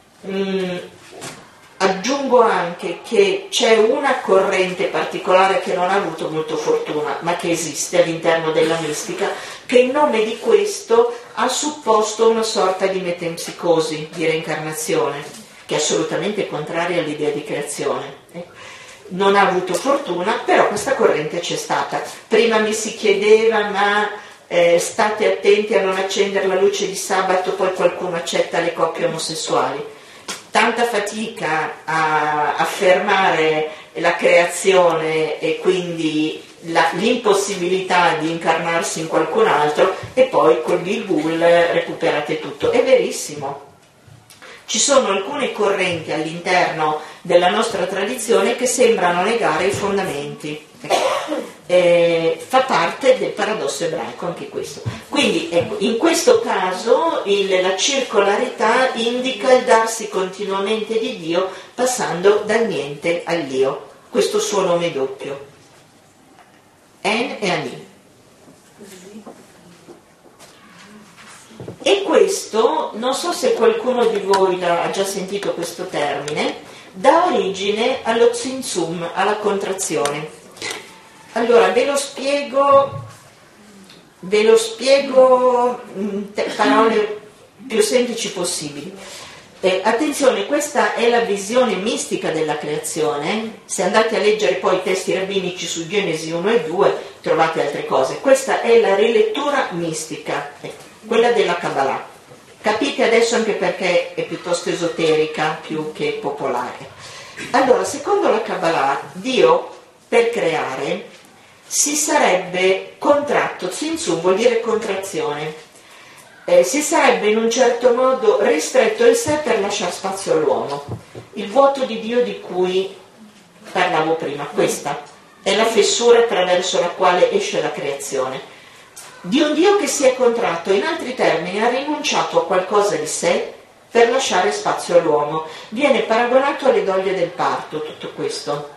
Aggiungo anche che c'è una corrente particolare che non ha avuto molto fortuna, ma che esiste all'interno della mistica, che in nome di questo ha supposto una sorta di metempsicosi, di reincarnazione, che è assolutamente contraria all'idea di creazione. Non ha avuto fortuna, però questa corrente c'è stata. Prima mi si chiedeva, ma state attenti a non accendere la luce di sabato, poi qualcuno accetta le coppie omosessuali. Tanta fatica a affermare la creazione e quindi l'impossibilità di incarnarsi in qualcun altro, e poi con il Bull recuperate tutto. È verissimo. Ci sono alcune correnti all'interno della nostra tradizione che sembrano negare i fondamenti. Fa parte del paradosso ebraico anche questo. Quindi ecco, in questo caso la circolarità indica il darsi continuamente di Dio passando dal niente all'io. Questo suo nome doppio. En e Ani. E questo, non so se qualcuno di voi ha già sentito questo termine, dà origine allo Tzimtzum, alla contrazione. Allora, ve lo spiego in parole più semplici possibili. Attenzione, questa è la visione mistica della creazione. Se andate a leggere poi i testi rabbinici su Genesi 1 e 2 trovate altre cose. Questa è la rilettura mistica, quella della Kabbalah. Capite adesso anche perché è piuttosto esoterica più che popolare. Allora, secondo la Kabbalah, Dio per creare si sarebbe contratto, Tzimtzum vuol dire contrazione, si sarebbe in un certo modo ristretto il sé per lasciare spazio all'uomo. Il vuoto di Dio di cui parlavo prima, questa è la fessura attraverso la quale esce la creazione. Di un Dio che si è contratto, in altri termini ha rinunciato a qualcosa di sé per lasciare spazio all'uomo. Viene paragonato alle doglie del parto tutto questo.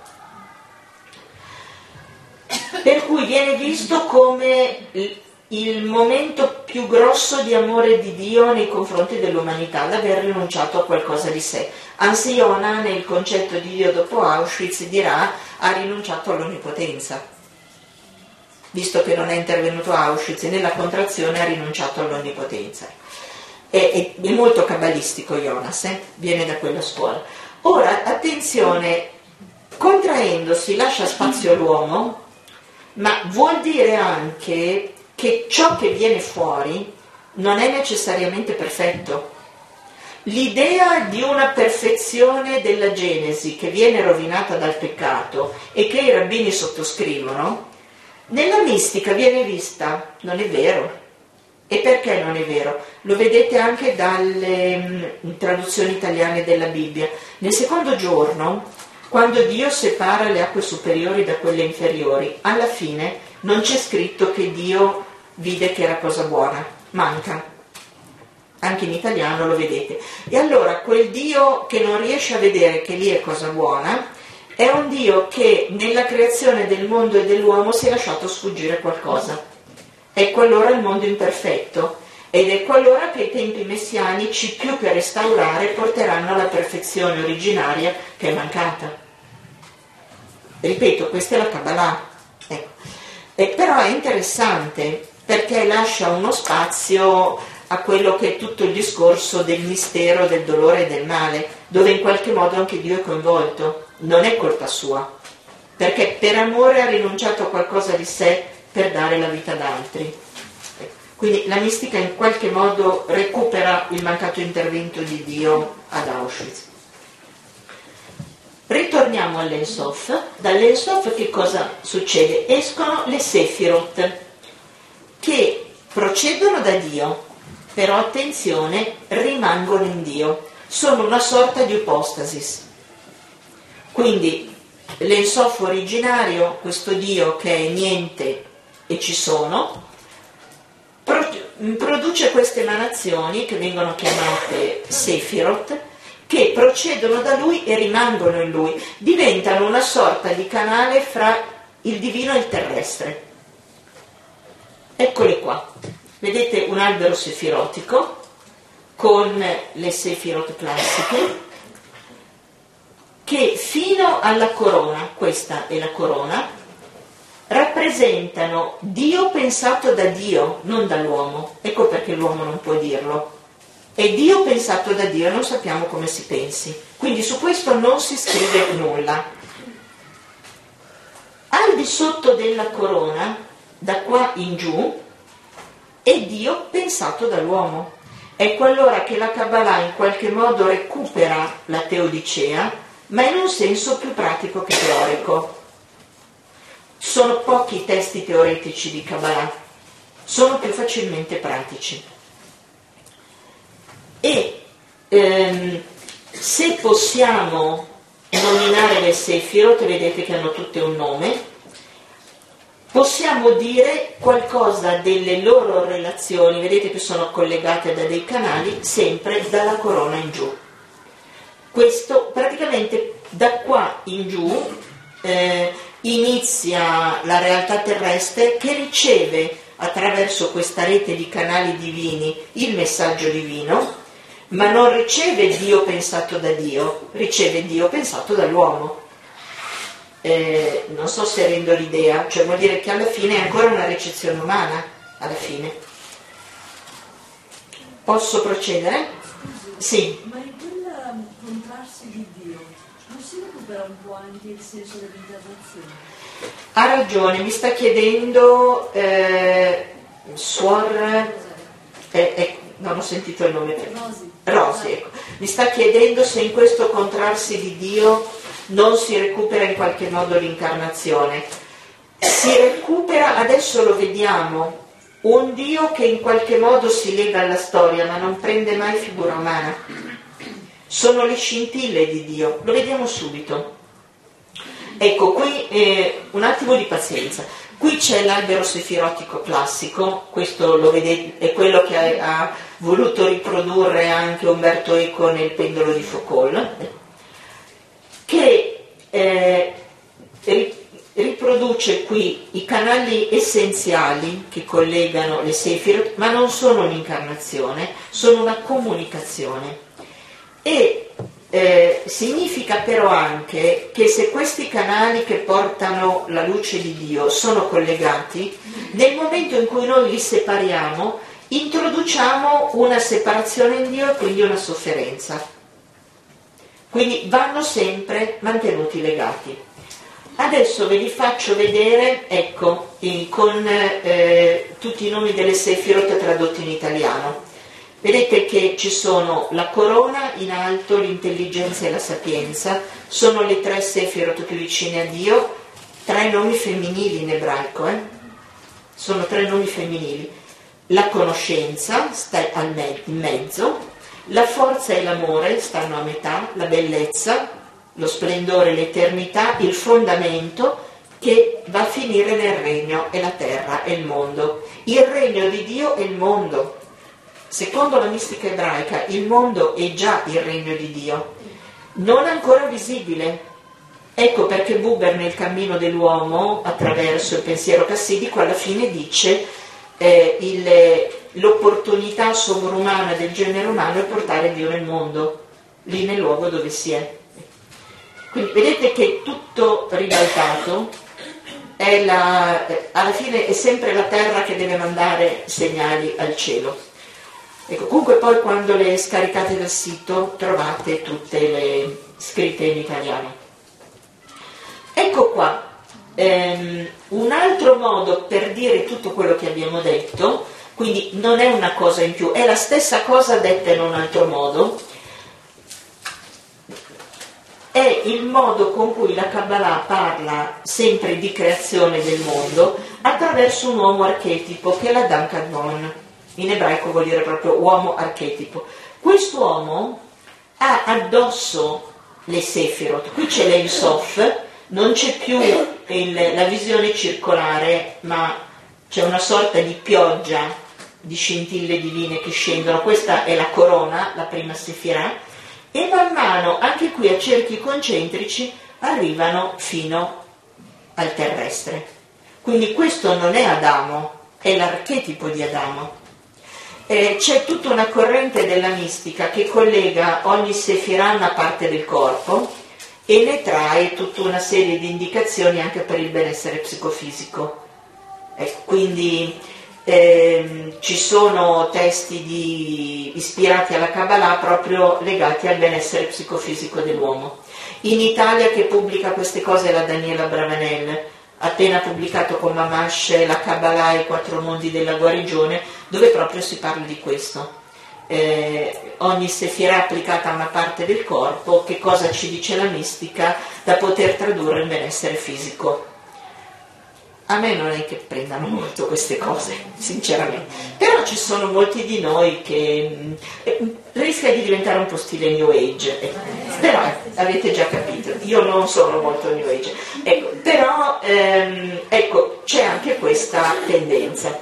Per cui viene visto come il momento più grosso di amore di Dio nei confronti dell'umanità, l'aver rinunciato a qualcosa di sé. Anzi, Iona, nel concetto di Dio dopo Auschwitz, dirà ha rinunciato all'onnipotenza. Visto che non è intervenuto a Auschwitz, nella contrazione ha rinunciato all'onnipotenza. È molto cabalistico Jonas, viene da quella scuola. Ora, attenzione, contraendosi lascia spazio all'uomo, ma vuol dire anche che ciò che viene fuori non è necessariamente perfetto. L'idea di una perfezione della Genesi che viene rovinata dal peccato e che i rabbini sottoscrivono, nella mistica viene vista, non è vero. E perché non è vero? Lo vedete anche dalle traduzioni italiane della Bibbia. Nel secondo giorno, quando Dio separa le acque superiori da quelle inferiori, alla fine non c'è scritto che Dio vide che era cosa buona, manca. Anche in italiano lo vedete. E allora quel Dio che non riesce a vedere che lì è cosa buona è un Dio che nella creazione del mondo e dell'uomo si è lasciato sfuggire qualcosa. Ecco allora il mondo imperfetto, ed ecco allora che i tempi messianici, più che restaurare, porteranno alla perfezione originaria che è mancata. Ripeto, questa è la Kabbalah. Ecco. Però è interessante perché lascia uno spazio a quello che è tutto il discorso del mistero, del dolore e del male, dove in qualche modo anche Dio è coinvolto. Non è colpa sua, perché per amore ha rinunciato a qualcosa di sé per dare la vita ad altri. Quindi la mistica in qualche modo recupera il mancato intervento di Dio ad Auschwitz. torniamo all'Ensof. Dall'Ensof che cosa succede? Escono le Sefirot, che procedono da Dio, però attenzione, rimangono in Dio. Sono una sorta di ipostasis. Quindi l'Ensof originario, questo Dio che è niente e ci sono, produce queste emanazioni che vengono chiamate Sefirot, che procedono da lui e rimangono in lui, diventano una sorta di canale fra il divino e il terrestre. Eccole qua, vedete un albero sefirotico con le Sefirot classiche che fino alla corona, questa è la corona, rappresentano Dio pensato da Dio, non dall'uomo. Ecco perché l'uomo non può dirlo. È Dio pensato da Dio e non sappiamo come si pensi. Quindi su questo non si scrive nulla. Al di sotto della corona, da qua in giù, è Dio pensato dall'uomo. Ecco allora che la Kabbalah in qualche modo recupera la Teodicea, ma in un senso più pratico che teorico. Sono pochi i testi teoretici di Kabbalah, sono più facilmente pratici. E se possiamo nominare le Sefirot, vedete che hanno tutte un nome, possiamo dire qualcosa delle loro relazioni, vedete che sono collegate da dei canali, sempre dalla corona in giù. Questo praticamente da qua in giù inizia la realtà terrestre che riceve attraverso questa rete di canali divini il messaggio divino, ma non riceve Dio pensato da Dio, riceve Dio pensato dall'uomo. Non so se rendo l'idea, cioè vuol dire che alla fine è ancora una ricezione umana, alla fine. Posso procedere? Sì. Ma in quel contrarsi di Dio non si recupera un po' anche il senso dell'incarnazione? Ha ragione, mi sta chiedendo Suor, non ho sentito il nome. Rosi, ecco. Mi sta chiedendo se in questo contrarsi di Dio non si recupera in qualche modo l'incarnazione. Si recupera, adesso lo vediamo, un Dio che in qualche modo si lega alla storia ma non prende mai figura umana. Sono le scintille di Dio, lo vediamo subito. Ecco, qui un attimo di pazienza. Qui c'è l'albero sefirotico classico, questo lo vedete, è quello che ha voluto riprodurre anche Umberto Eco nel Pendolo di Foucault, che riproduce qui i canali essenziali che collegano le Sefirot, ma non sono un'incarnazione, sono una comunicazione. E significa però anche che se questi canali che portano la luce di Dio sono collegati, nel momento in cui noi li separiamo, introduciamo una separazione in Dio e quindi una sofferenza. Quindi vanno sempre mantenuti legati. Adesso ve li faccio vedere, ecco, con tutti i nomi delle Sefirot tradotti in italiano. Vedete che ci sono la corona in alto, l'intelligenza e la sapienza, sono le tre Sefirot più vicine a Dio, tre nomi femminili in ebraico, sono tre nomi femminili. La conoscenza sta in mezzo, la forza e l'amore stanno a metà, la bellezza, lo splendore, l'eternità, il fondamento che va a finire nel regno, è la terra, è il mondo. Il regno di Dio è il mondo. Secondo la mistica ebraica, il mondo è già il regno di Dio, non ancora visibile. Ecco perché Buber nel cammino dell'uomo, attraverso il pensiero cassidico, alla fine dice l'opportunità sovrumana del genere umano è portare Dio nel mondo, lì nel luogo dove si è. Quindi vedete che tutto ribaltato, alla fine è sempre la terra che deve mandare segnali al cielo. Ecco, comunque poi quando le scaricate dal sito trovate tutte le scritte in italiano. Ecco qua, un altro modo per dire tutto quello che abbiamo detto, quindi non è una cosa in più, è la stessa cosa detta in un altro modo. è il modo con cui la Kabbalah parla sempre di creazione del mondo attraverso un uomo archetipo che è l'Adam Kadmon. In ebraico vuol dire proprio uomo archetipo. Quest'uomo ha addosso le Sefirot, qui c'è l'En Sof, non c'è più la visione circolare, ma c'è una sorta di pioggia di scintille divine che scendono. Questa è la corona, la prima Sefirah, e man mano anche qui a cerchi concentrici arrivano fino al terrestre. Quindi questo non è Adamo, è l'archetipo di Adamo. C'è tutta una corrente della mistica che collega ogni Sefirah a una parte del corpo e ne trae tutta una serie di indicazioni anche per il benessere psicofisico. Quindi ci sono testi ispirati alla Kabbalah proprio legati al benessere psicofisico dell'uomo. In Italia che pubblica queste cose è la Daniela Bravanel, appena pubblicato con Mamash la Kabbalah e i 4 mondi della guarigione, dove proprio si parla di questo. Ogni sefirah applicata a una parte del corpo, che cosa ci dice la mistica, da poter tradurre in benessere fisico. A me non è che prendano molto queste cose, sinceramente, però ci sono molti di noi che rischia di diventare un po' stile New Age, però avete già capito, io non sono molto New Age, però c'è anche questa tendenza.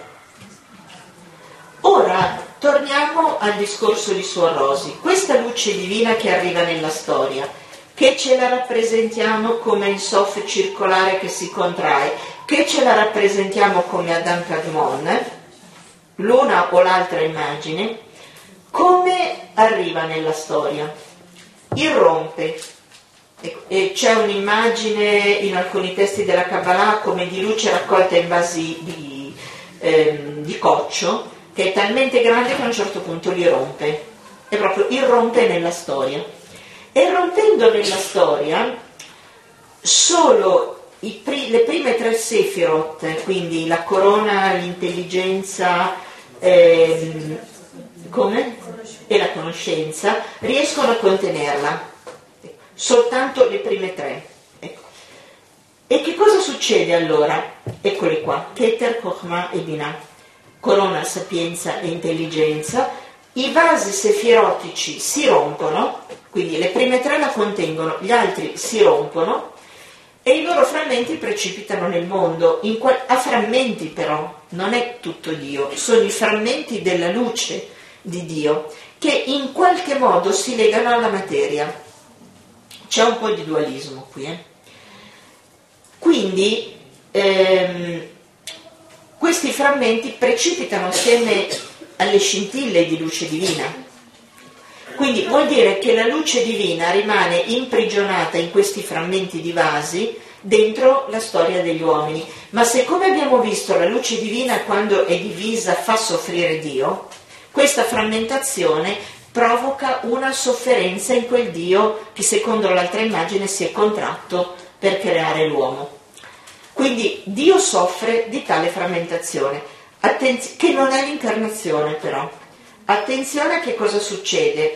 Ora torniamo al discorso di Suor Rosy, questa luce divina che arriva nella storia, che ce la rappresentiamo come il soff circolare che si contrae, che ce la rappresentiamo come Adam Kadmon, l'una o l'altra immagine, come arriva nella storia? Irrompe. E c'è un'immagine in alcuni testi della Kabbalah come di luce raccolta in vasi di coccio, che è talmente grande che a un certo punto li rompe. È proprio irrompe nella storia. E rompendo nella storia, solo le prime 3 Sefirot, quindi la corona, l'intelligenza e la conoscenza, riescono a contenerla. Soltanto le prime 3. E che cosa succede allora? Eccoli qua. Keter, Chokhmah e Binah. Corona, sapienza e intelligenza. I vasi sefirotici si rompono, quindi le prime 3 la contengono, gli altri si rompono e i loro frammenti precipitano nel mondo, a frammenti però, non è tutto Dio, sono i frammenti della luce di Dio che in qualche modo si legano alla materia. C'è un po' di dualismo qui. Quindi questi frammenti precipitano assieme alle scintille di luce divina. Quindi vuol dire che la luce divina rimane imprigionata in questi frammenti di vasi dentro la storia degli uomini. Ma se, come abbiamo visto, la luce divina quando è divisa fa soffrire Dio, questa frammentazione provoca una sofferenza in quel Dio che secondo l'altra immagine si è contratto per creare l'uomo. Quindi Dio soffre di tale frammentazione, che non è l'incarnazione però. Attenzione a che cosa succede,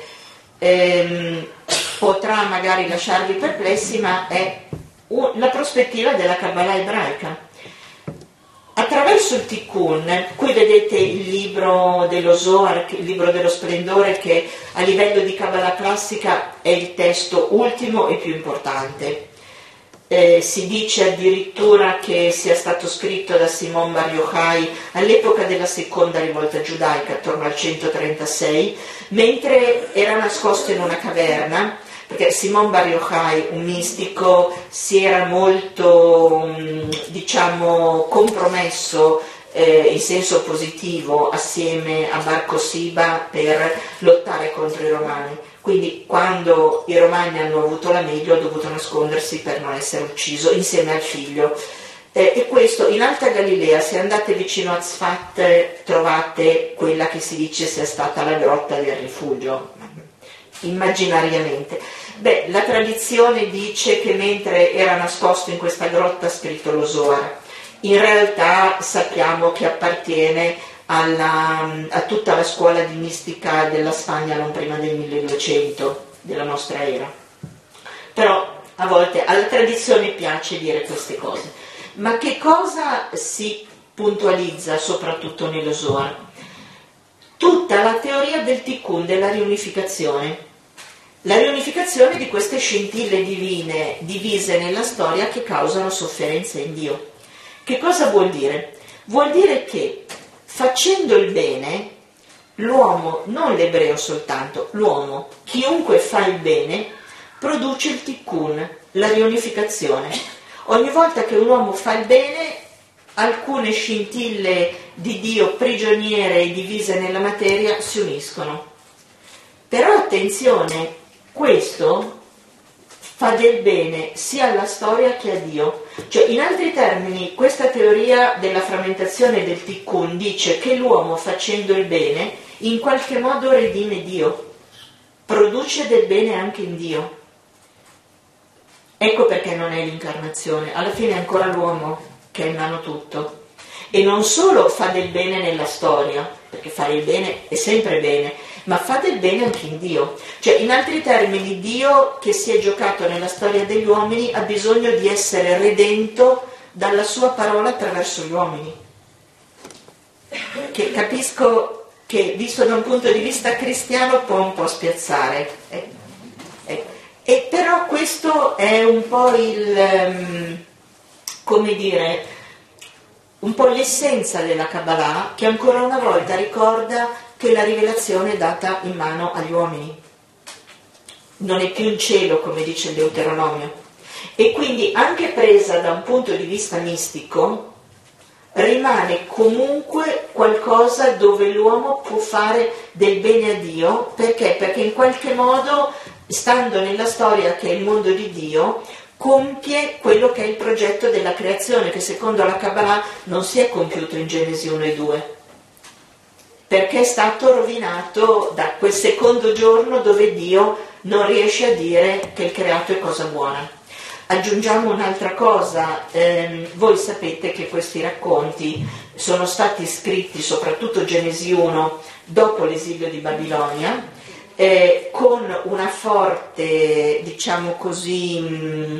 potrà magari lasciarvi perplessi, ma è la prospettiva della Kabbalah ebraica. Attraverso il Tikkun, qui vedete il libro dello Zohar, il libro dello splendore, che a livello di Kabbalah classica è il testo ultimo e più importante. Si dice addirittura che sia stato scritto da Simon Bar Yochai all'epoca della seconda rivolta giudaica, attorno al 136, mentre era nascosto in una caverna, perché Simon Bar Yochai, un mistico, si era molto, compromesso in senso positivo assieme a Bar Kosiba per lottare contro i Romani. Quindi quando i Romani hanno avuto la meglio ha dovuto nascondersi per non essere ucciso insieme al figlio. E questo in Alta Galilea, se andate vicino a Tzfat trovate quella che si dice sia stata la grotta del rifugio, immaginariamente. La tradizione dice che mentre era nascosto in questa grotta ha scritto lo Zohar. In realtà sappiamo che appartiene a tutta la scuola di mistica della Spagna non prima del 1200 della nostra era. però a volte alla tradizione piace dire queste cose. Ma che cosa si puntualizza soprattutto nello Zohar? Tutta la teoria del tikkun, della riunificazione. La riunificazione di queste scintille divine divise nella storia che causano sofferenza in Dio. Che cosa vuol dire? Vuol dire che facendo il bene, l'uomo, non l'ebreo soltanto, l'uomo, chiunque fa il bene, produce il tikkun, la riunificazione. Ogni volta che un uomo fa il bene, alcune scintille di Dio prigioniere e divise nella materia si uniscono. Però attenzione, questo fa del bene sia alla storia che a Dio. Cioè, in altri termini, questa teoria della frammentazione del tikkun dice che l'uomo facendo il bene in qualche modo redime Dio, produce del bene anche in Dio. Ecco perché non è l'incarnazione, alla fine è ancora l'uomo che ha in mano tutto. E non solo fa del bene nella storia, perché fare il bene è sempre bene, ma fa del bene anche in Dio. Cioè, in altri termini, Dio che si è giocato nella storia degli uomini ha bisogno di essere redento dalla sua parola attraverso gli uomini. Che capisco che, visto da un punto di vista cristiano, può un po' spiazzare. E però questo è un po' come dire, un po' l'essenza della Kabbalah, che ancora una volta ricorda che la rivelazione è data in mano agli uomini. Non è più in cielo, come dice il Deuteronomio. E quindi, anche presa da un punto di vista mistico, rimane comunque qualcosa dove l'uomo può fare del bene a Dio. Perché? Perché in qualche modo, stando nella storia che è il mondo di Dio, compie quello che è il progetto della creazione, che secondo la Kabbalah non si è compiuto in Genesi 1 e 2, perché è stato rovinato da quel secondo giorno dove Dio non riesce a dire che il creato è cosa buona. Aggiungiamo un'altra cosa, voi sapete che questi racconti sono stati scritti, soprattutto Genesi 1, dopo l'esilio di Babilonia, con una forte, diciamo così,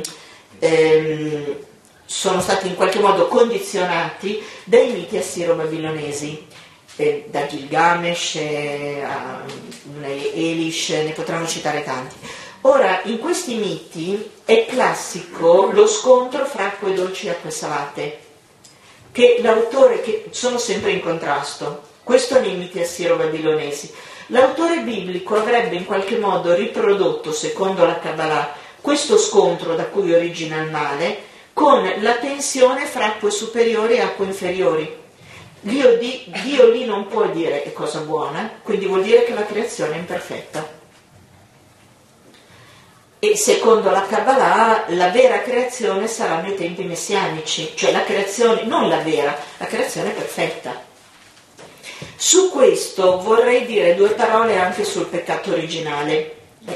sono stati in qualche modo condizionati dai miti assiro-babilonesi, da Gilgamesh a Elish, ne potremmo citare tanti. Ora, in questi miti è classico lo scontro fra acque dolci e acque salate, che l'autore, che sono sempre in contrasto, questo nei miti assiro-babilonesi. L'autore biblico avrebbe in qualche modo riprodotto, secondo la Kabbalah, questo scontro da cui origina il male, con la tensione fra acque superiori e acque inferiori. Dio lì non può dire è cosa buona, quindi vuol dire che la creazione è imperfetta. E secondo la Kabbalah la vera creazione sarà nei tempi messianici, cioè la creazione, non la vera, la creazione perfetta. Su questo vorrei dire due parole anche sul peccato originale,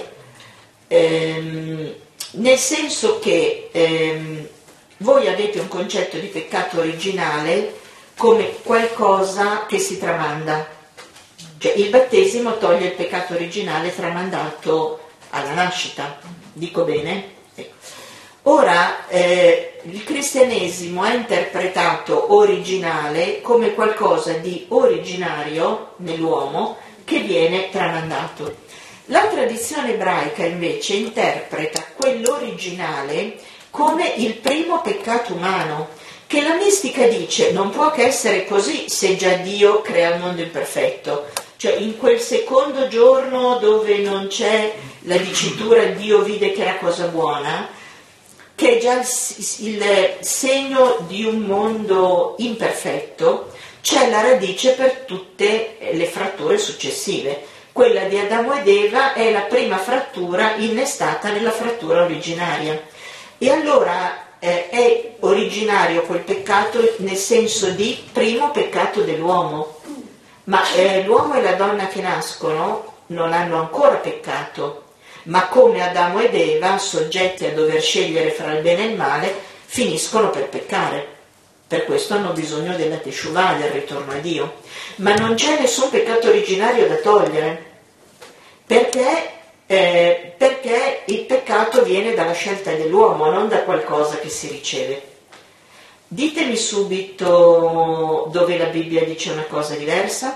nel senso che voi avete un concetto di peccato originale come qualcosa che si tramanda, cioè il battesimo toglie il peccato originale tramandato alla nascita, dico bene? Ora, il cristianesimo ha interpretato originale come qualcosa di originario nell'uomo che viene tramandato. La tradizione ebraica invece interpreta quell'originale come il primo peccato umano, che la mistica dice non può che essere così se già Dio crea il mondo imperfetto. Cioè in quel secondo giorno dove non c'è la dicitura Dio vide che era cosa buona, che è già il segno di un mondo imperfetto, c'è la radice per tutte le fratture successive. Quella di Adamo ed Eva è la prima frattura innestata nella frattura originaria. E allora è originario quel peccato nel senso di primo peccato dell'uomo. Ma l'uomo e la donna che nascono non hanno ancora peccato, ma come Adamo ed Eva, soggetti a dover scegliere fra il bene e il male, finiscono per peccare. Per questo hanno bisogno della teshuvah, del ritorno a Dio. Ma non c'è nessun peccato originario da togliere, perché perché il peccato viene dalla scelta dell'uomo, non da qualcosa che si riceve. Ditemi subito dove la Bibbia dice una cosa diversa,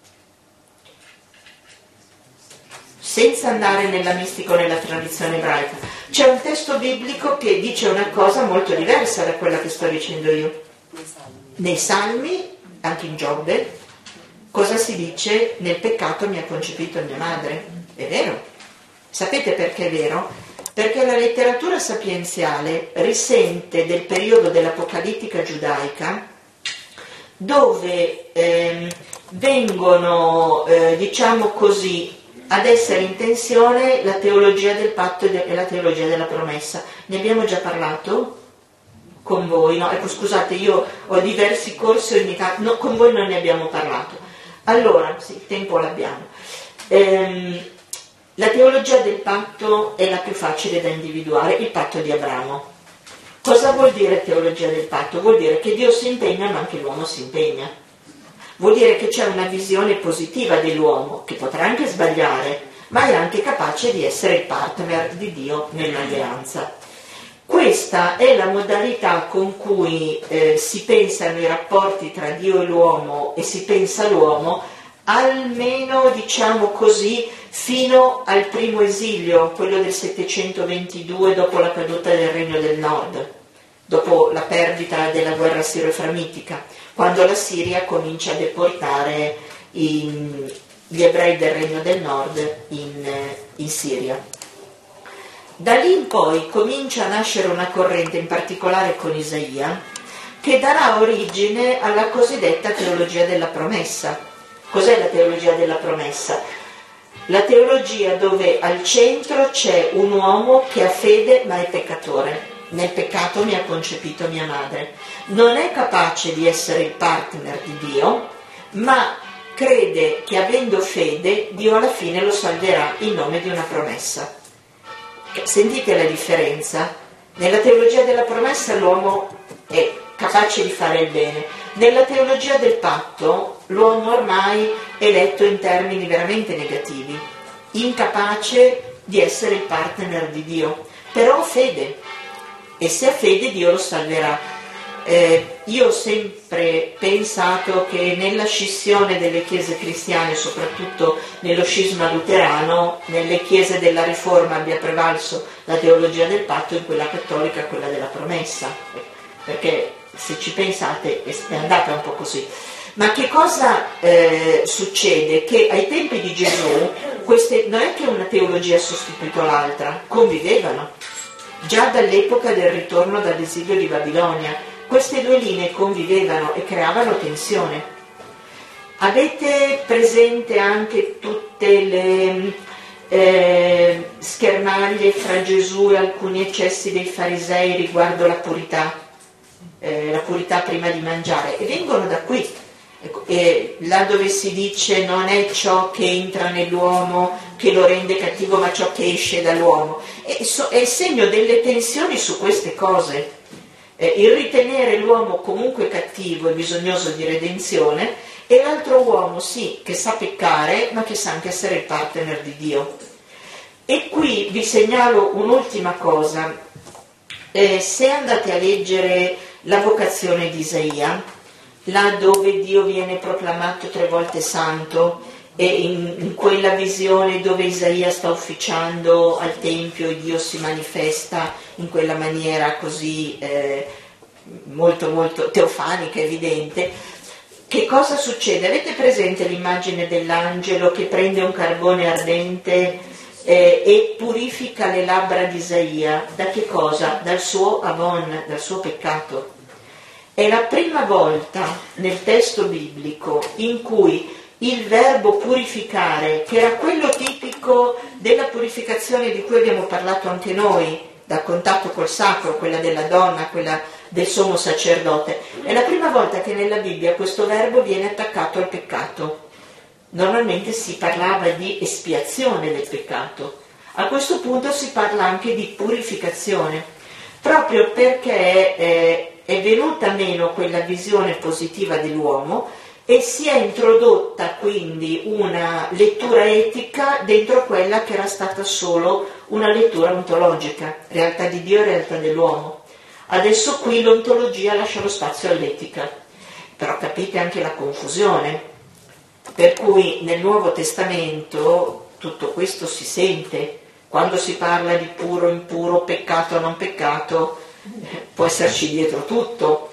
senza andare nella mistica o nella tradizione ebraica. C'è un testo biblico che dice una cosa molto diversa da quella che sto dicendo io. Nei Salmi, anche in Giobbe, cosa si dice? Nel peccato mi ha concepito mia madre. È vero. Sapete perché è vero? Perché la letteratura sapienziale risente del periodo dell'apocalittica giudaica, dove vengono, diciamo così, ad essere in tensione la teologia del patto e la teologia della promessa. Ne abbiamo già parlato con voi? No? Ecco, scusate, io ho diversi corsi ogni tanto, no, con voi non ne abbiamo parlato. Allora, sì, il tempo l'abbiamo. La teologia del patto è la più facile da individuare, il patto di Abramo. Cosa vuol dire teologia del patto? Vuol dire che Dio si impegna ma anche l'uomo si impegna. Vuol dire che c'è una visione positiva dell'uomo, che potrà anche sbagliare, ma è anche capace di essere il partner di Dio nell'alleanza. Questa è la modalità con cui si pensano i rapporti tra Dio e l'uomo e si pensa l'uomo, almeno, diciamo così, fino al primo esilio, quello del 722 dopo la caduta del Regno del Nord, dopo la perdita della guerra siro-eframitica, quando la Siria comincia a deportare gli ebrei del Regno del Nord in Siria. Da lì in poi comincia a nascere una corrente, in particolare con Isaia, che darà origine alla cosiddetta teologia della promessa. Cos'è la teologia della promessa? La teologia dove al centro c'è un uomo che ha fede ma è peccatore. Nel peccato mi ha concepito mia madre. Non è capace di essere il partner di Dio, ma crede che avendo fede Dio alla fine lo salverà in nome di una promessa. Sentite la differenza? Nella teologia della promessa l'uomo è capace di fare il bene. Nella teologia del patto l'uomo ormai è letto in termini veramente negativi, incapace di essere il partner di Dio, però ha fede, e se ha fede Dio lo salverà. Io ho sempre pensato che nella scissione delle chiese cristiane, soprattutto nello scisma luterano, nelle chiese della Riforma abbia prevalso la teologia del patto e in quella cattolica quella della promessa, perché se ci pensate è andata un po' così. Ma che cosa succede? Che ai tempi di Gesù non è che una teologia ha sostituito l'altra, convivevano. Già dall'epoca del ritorno dall'esilio di Babilonia, queste due linee convivevano e creavano tensione. Avete presente anche tutte le schermaglie fra Gesù e alcuni eccessi dei farisei riguardo la purità prima di mangiare? E vengono da qui. Là dove si dice non è ciò che entra nell'uomo che lo rende cattivo ma ciò che esce dall'uomo, è il segno delle tensioni su queste cose, il ritenere l'uomo comunque cattivo e bisognoso di redenzione e l'altro uomo sì che sa peccare ma che sa anche essere il partner di Dio. E qui vi segnalo un'ultima cosa, se andate a leggere la vocazione di Isaia, là dove Dio viene proclamato 3 volte santo, e in quella visione dove Isaia sta ufficiando al Tempio e Dio si manifesta in quella maniera così molto molto teofanica, evidente, che cosa succede? Avete presente l'immagine dell'angelo che prende un carbone ardente e purifica le labbra di Isaia? Da che cosa? Dal suo avon, dal suo peccato. È la prima volta nel testo biblico in cui il verbo purificare, che era quello tipico della purificazione di cui abbiamo parlato anche noi, dal contatto col sacro, quella della donna, quella del sommo sacerdote, è la prima volta che nella Bibbia questo verbo viene attaccato al peccato. Normalmente si parlava di espiazione del peccato, a questo punto si parla anche di purificazione, proprio perché è venuta meno quella visione positiva dell'uomo e si è introdotta quindi una lettura etica dentro quella che era stata solo una lettura ontologica, realtà di Dio e realtà dell'uomo. Adesso qui l'ontologia lascia lo spazio all'etica, però capite anche la confusione, per cui nel Nuovo Testamento tutto questo si sente, quando si parla di puro, impuro, peccato, non peccato, può esserci dietro tutto.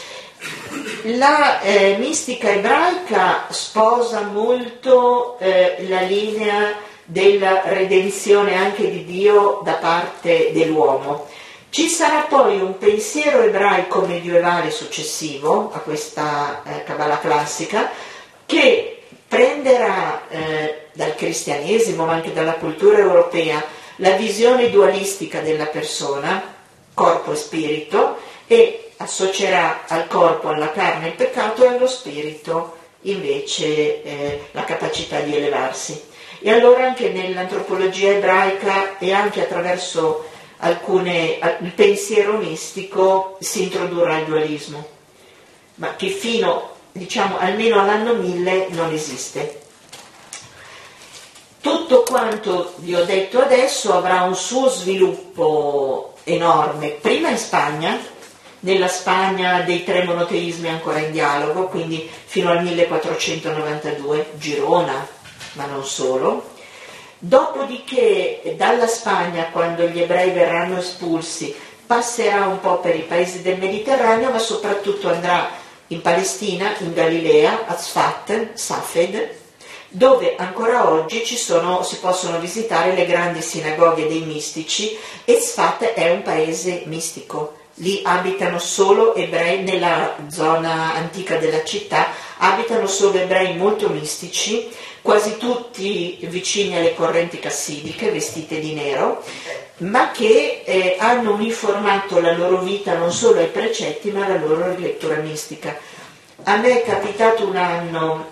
La mistica ebraica sposa molto la linea della redenzione anche di Dio da parte dell'uomo. Ci sarà poi un pensiero ebraico medievale successivo a questa Kabbalah classica che prenderà dal cristianesimo ma anche dalla cultura europea la visione dualistica della persona, corpo e spirito, e associerà al corpo, alla carne il peccato e allo spirito invece la capacità di elevarsi. E allora anche nell'antropologia ebraica e anche attraverso il pensiero mistico si introdurrà il dualismo, ma che fino, almeno all'anno 1000 non esiste. Tutto quanto vi ho detto adesso avrà un suo sviluppo enorme, prima in Spagna, nella Spagna dei tre monoteismi ancora in dialogo, quindi fino al 1492, Girona, ma non solo. Dopodiché dalla Spagna, quando gli ebrei verranno espulsi, passerà un po' per i paesi del Mediterraneo, ma soprattutto andrà in Palestina, in Galilea, a Tzfat, Safed, dove ancora oggi si possono visitare le grandi sinagoghe dei mistici, e Tzfat è un paese mistico. Lì abitano solo ebrei, nella zona antica della città, abitano solo ebrei molto mistici, quasi tutti vicini alle correnti cassidiche, vestite di nero, ma che hanno uniformato la loro vita non solo ai precetti, ma alla loro lettura mistica. A me è capitato un anno,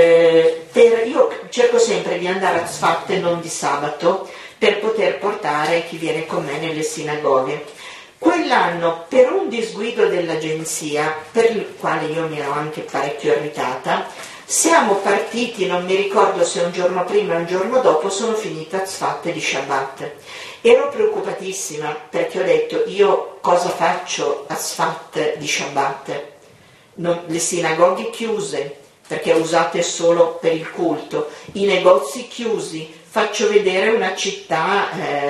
io cerco sempre di andare a Tzfat e non di sabato, per poter portare chi viene con me nelle sinagoghe. Quell'anno, per un disguido dell'agenzia, per il quale io mi ero anche parecchio irritata, siamo partiti, non mi ricordo se un giorno prima o un giorno dopo, sono finita a Tzfat di Shabbat. Ero preoccupatissima perché ho detto, io cosa faccio a Tzfat di Shabbat? Le sinagoghe chiuse, perché usate solo per il culto, i negozi chiusi, faccio vedere una città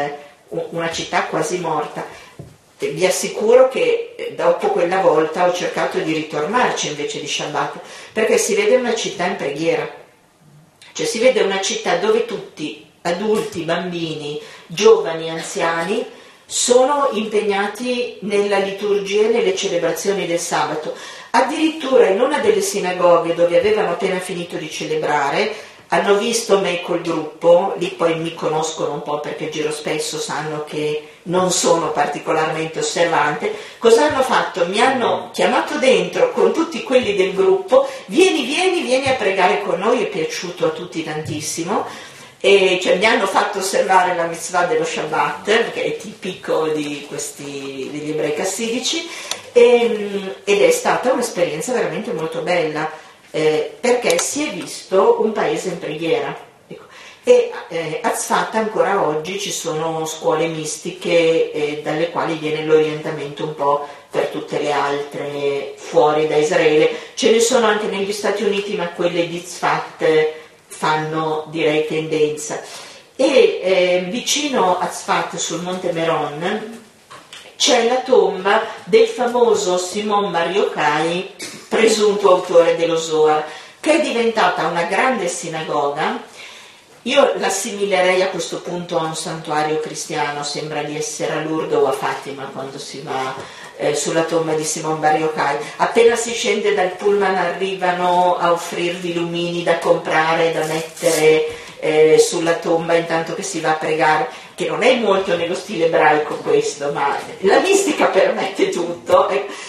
quasi morta. Vi assicuro che dopo quella volta ho cercato di ritornarci invece di Shabbat, perché si vede una città in preghiera, cioè si vede una città dove tutti, adulti, bambini, giovani, anziani, sono impegnati nella liturgia e nelle celebrazioni del sabato. Addirittura in una delle sinagoghe dove avevano appena finito di celebrare, hanno visto me col gruppo, lì poi mi conoscono un po' perché giro spesso, sanno che non sono particolarmente osservante. Cosa hanno fatto? Mi hanno chiamato dentro con tutti quelli del gruppo, vieni a pregare con noi, è piaciuto a tutti tantissimo, e cioè mi hanno fatto osservare la mitzvah dello Shabbat, che è tipico degli ebrei cassidici, ed è stata un'esperienza veramente molto bella. Perché si è visto un paese in preghiera, ecco. E a Tzfat ancora oggi ci sono scuole mistiche dalle quali viene l'orientamento un po' per tutte le altre fuori da Israele. Ce ne sono anche negli Stati Uniti, ma quelle di Tzfat fanno, direi, tendenza. E vicino a Tzfat, sul Monte Meron, c'è la tomba del famoso Simon Bar Yochai, presunto autore dello Zohar, che è diventata una grande sinagoga. Io l'assimilerei a questo punto a un santuario cristiano, sembra di essere a Lourdes o a Fatima quando si va sulla tomba di Simon Bar Yochai. Appena si scende dal pullman arrivano a offrirvi lumini da comprare, da mettere sulla tomba intanto che si va a pregare, che non è molto nello stile ebraico questo, ma la mistica permette tutto.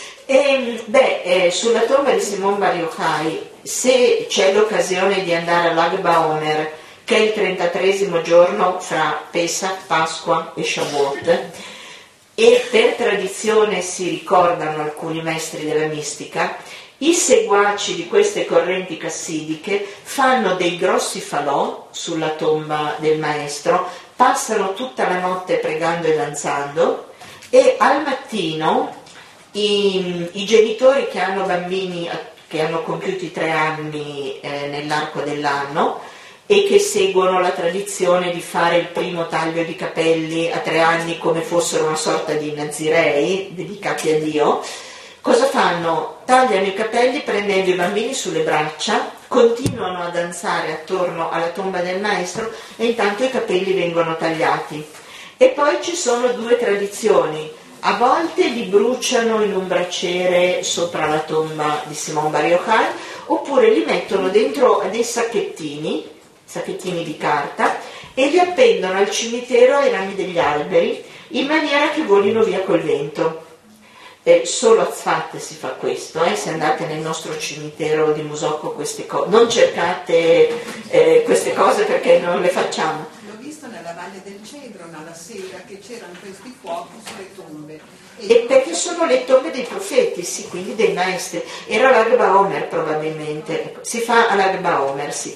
Sulla tomba di Simon Bar Yochai, se c'è l'occasione di andare all'Ag BaOmer, che è il 33esimo giorno fra Pesach, Pasqua e Shavuot, e per tradizione si ricordano alcuni maestri della mistica, I seguaci di queste correnti cassidiche fanno dei grossi falò sulla tomba del maestro, passano tutta la notte pregando e danzando, e al mattino i genitori che hanno bambini che hanno compiuti 3 anni nell'arco dell'anno e che seguono la tradizione di fare il primo taglio di capelli a 3 anni come fossero una sorta di nazirei dedicati a Dio, cosa fanno? Tagliano i capelli prendendo i bambini sulle braccia, continuano a danzare attorno alla tomba del maestro e intanto i capelli vengono tagliati. E poi ci sono 2 tradizioni: a volte li bruciano in un braciere sopra la tomba di Simon Bar Yochai, oppure li mettono dentro a dei sacchettini di carta, e li appendono al cimitero ai rami degli alberi in maniera che volino via col vento. Solo a Tzfat si fa questo, se andate nel nostro cimitero di Musocco queste cose, non cercate queste cose perché non le facciamo. L'ho visto nella Valle del Cedron alla sera che c'erano questi fuochi sulle tombe. E perché sono le tombe dei profeti, sì, quindi dei maestri. Era l'Ag Baomer probabilmente, si fa all'Ag Baomer, sì.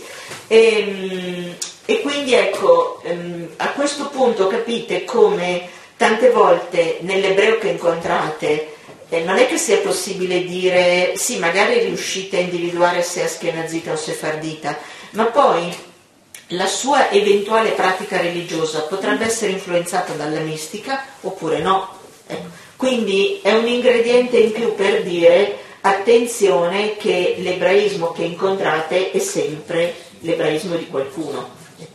E quindi ecco, a questo punto capite come tante volte nell'ebreo che incontrate non è che sia possibile dire sì, magari riuscite a individuare se è ashkenazita o sefardita, ma poi la sua eventuale pratica religiosa potrebbe essere influenzata dalla mistica oppure no. Quindi è un ingrediente in più per dire attenzione che l'ebraismo che incontrate è sempre l'ebraismo di qualcuno.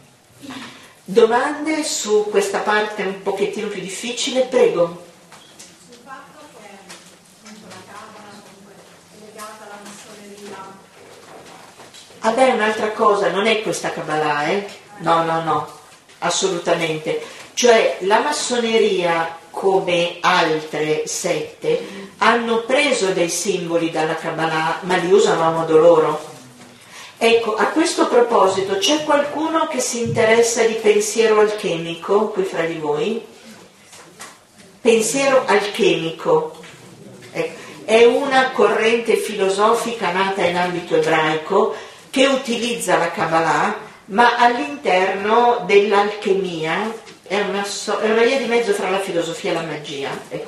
Domande su questa parte un pochettino più difficile? Prego. Sul fatto che la Cabala comunque è legata alla massoneria. È un'altra cosa, non è questa Kabbalah, No, assolutamente. Cioè la massoneria, come altre sette, hanno preso dei simboli dalla Kabbalah, ma li usano a modo loro. Ecco, a questo proposito, c'è qualcuno che si interessa di pensiero alchemico qui fra di voi? Pensiero alchemico è una corrente filosofica nata in ambito ebraico che utilizza la Kabbalah, ma all'interno dell'alchemia, è una via di mezzo fra la filosofia e la magia.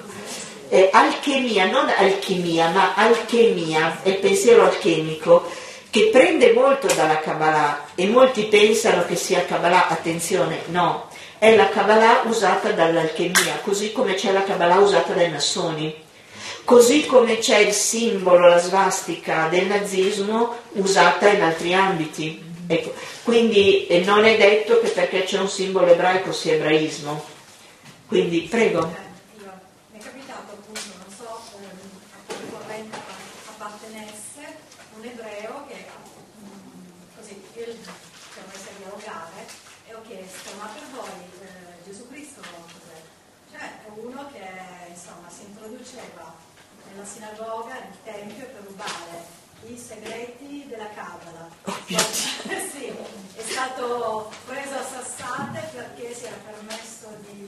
Alchemia, non alchimia, ma alchemia, è il pensiero alchemico, che prende molto dalla Kabbalah, e molti pensano che sia Kabbalah, attenzione, no, è la Kabbalah usata dall'alchemia, così come c'è la Kabbalah usata dai massoni, così come c'è il simbolo, la svastica del nazismo usata in altri ambiti. Ecco, quindi non è detto che perché c'è un simbolo ebraico sia ebraismo. Quindi, prego. Mi è capitato appunto, non so a quale corrente appartenesse un ebreo che così io ci ho messo a dialogare e ho chiesto: ma per voi Gesù Cristo cos'è? Cioè è uno che insomma si introduceva nella sinagoga, nel tempio, per rubare i segreti della Cabala. Sì, è stato preso a sassate perché si era permesso di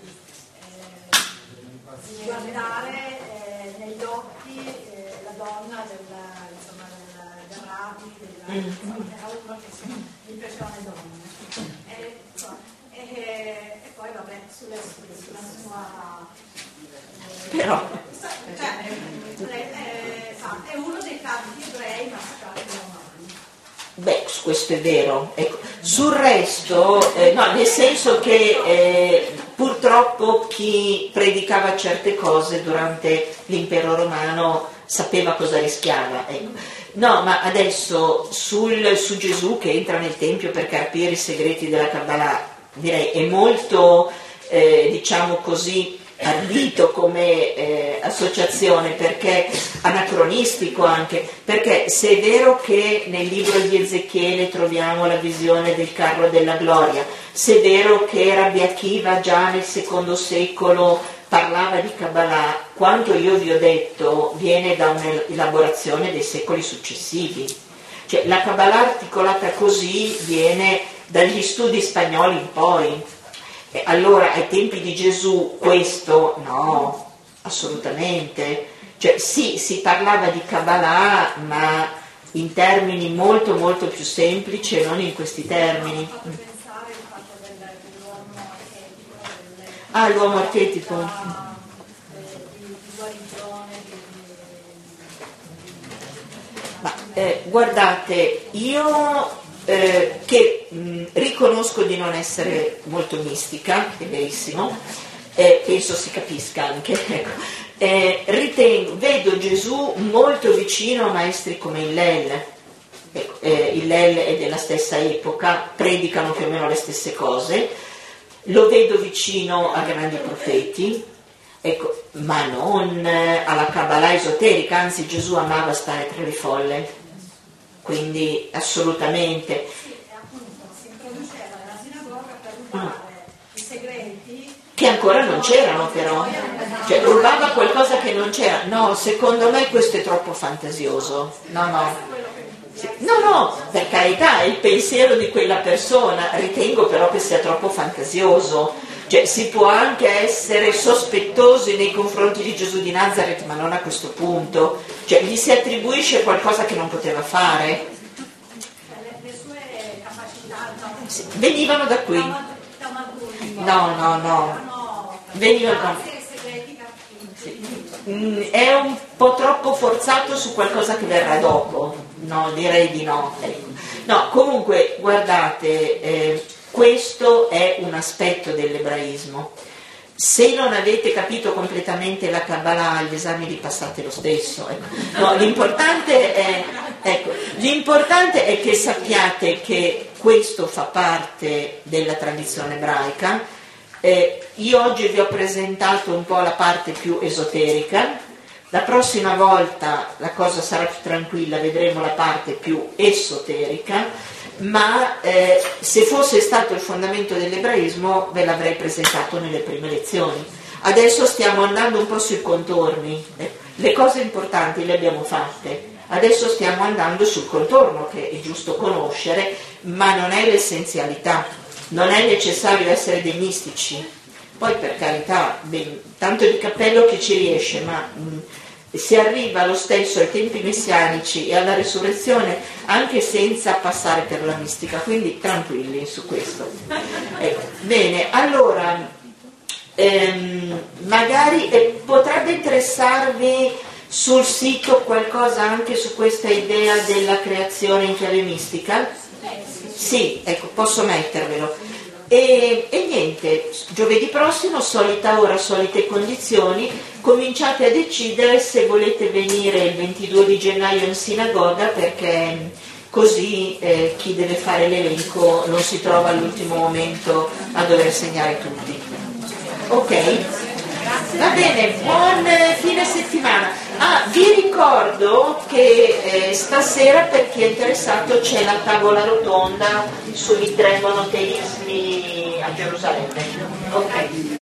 guardare negli occhi la donna del rabbi, era uno che gli piacevano le donne. E poi vabbè, sulla sua... Però... è uno dei tanti ebrei massacrati da romani. Beh, questo è vero. Ecco. Sul resto, no, nel senso che purtroppo chi predicava certe cose durante l'impero romano sapeva cosa rischiava. Ecco. No, ma adesso su Gesù che entra nel Tempio per carpire i segreti della Kabbalah, direi è molto, diciamo così, ardito come associazione, perché anacronistico anche, perché se è vero che nel libro di Ezechiele troviamo la visione del carro della gloria, se è vero che Rabbi Akiva già nel II secolo parlava di Kabbalah, quanto io vi ho detto viene da un'elaborazione dei secoli successivi, cioè la Kabbalah articolata così viene dagli studi spagnoli in poi. Allora ai tempi di Gesù questo no, assolutamente. Cioè sì, si parlava di Kabbalah, ma in termini molto molto più semplici e non in questi termini. Mi ha fatto pensare il fatto dell'uomo archetipo, L'uomo archetipo. di guarigione, Ma, guardate, io che riconosco di non essere molto mistica, è verissimo, penso si capisca anche, ecco. Vedo Gesù molto vicino a maestri come Hillel. Hillel è della stessa epoca, predicano più o meno le stesse cose, lo vedo vicino a grandi profeti, ecco, ma non alla Kabbalah esoterica, anzi Gesù amava stare tra le folle, quindi assolutamente. sì, appunto si introduceva nella sinagoga per rubare i segreti Che ancora non c'erano però, cioè rubava qualcosa che non c'era. No, secondo me questo è troppo fantasioso. No, per carità, è il pensiero di quella persona, ritengo però che sia troppo fantasioso. Cioè si può anche essere sospettosi nei confronti di Gesù di Nazareth, ma non a questo punto. Cioè gli si attribuisce qualcosa che non poteva fare. le sue capacità Venivano da qui. No. Venivano. È un po' troppo forzato su qualcosa che verrà dopo. No, direi di no. No, comunque, guardate, questo è un aspetto dell'ebraismo. Se non avete capito completamente la Kabbalah, gli esami li passate lo stesso. Ecco. No, l'importante è che sappiate che questo fa parte della tradizione ebraica. Io oggi vi ho presentato un po' la parte più esoterica, la prossima volta la cosa sarà più tranquilla, vedremo la parte più esoterica, ma se fosse stato il fondamento dell'ebraismo ve l'avrei presentato nelle prime lezioni. Adesso stiamo andando un po' sui contorni, le cose importanti le abbiamo fatte, adesso stiamo andando sul contorno che è giusto conoscere, ma non è l'essenzialità. Non è necessario essere dei mistici, poi per carità, tanto di cappello che ci riesce, ma si arriva lo stesso ai tempi messianici e alla risurrezione anche senza passare per la mistica, quindi tranquilli su questo. Bene, allora, magari potrebbe interessarvi sul sito qualcosa anche su questa idea della creazione in chiave mistica? Sì, ecco, posso mettervelo. E niente, giovedì prossimo, solita ora, solite condizioni, cominciate a decidere se volete venire il 22 di gennaio in sinagoga, perché così chi deve fare l'elenco non si trova all'ultimo momento a dover segnare tutti. Ok? Va bene, buon fine settimana. Vi ricordo che stasera, per chi è interessato, c'è la tavola rotonda sui tre monoteismi a Gerusalemme. Ok.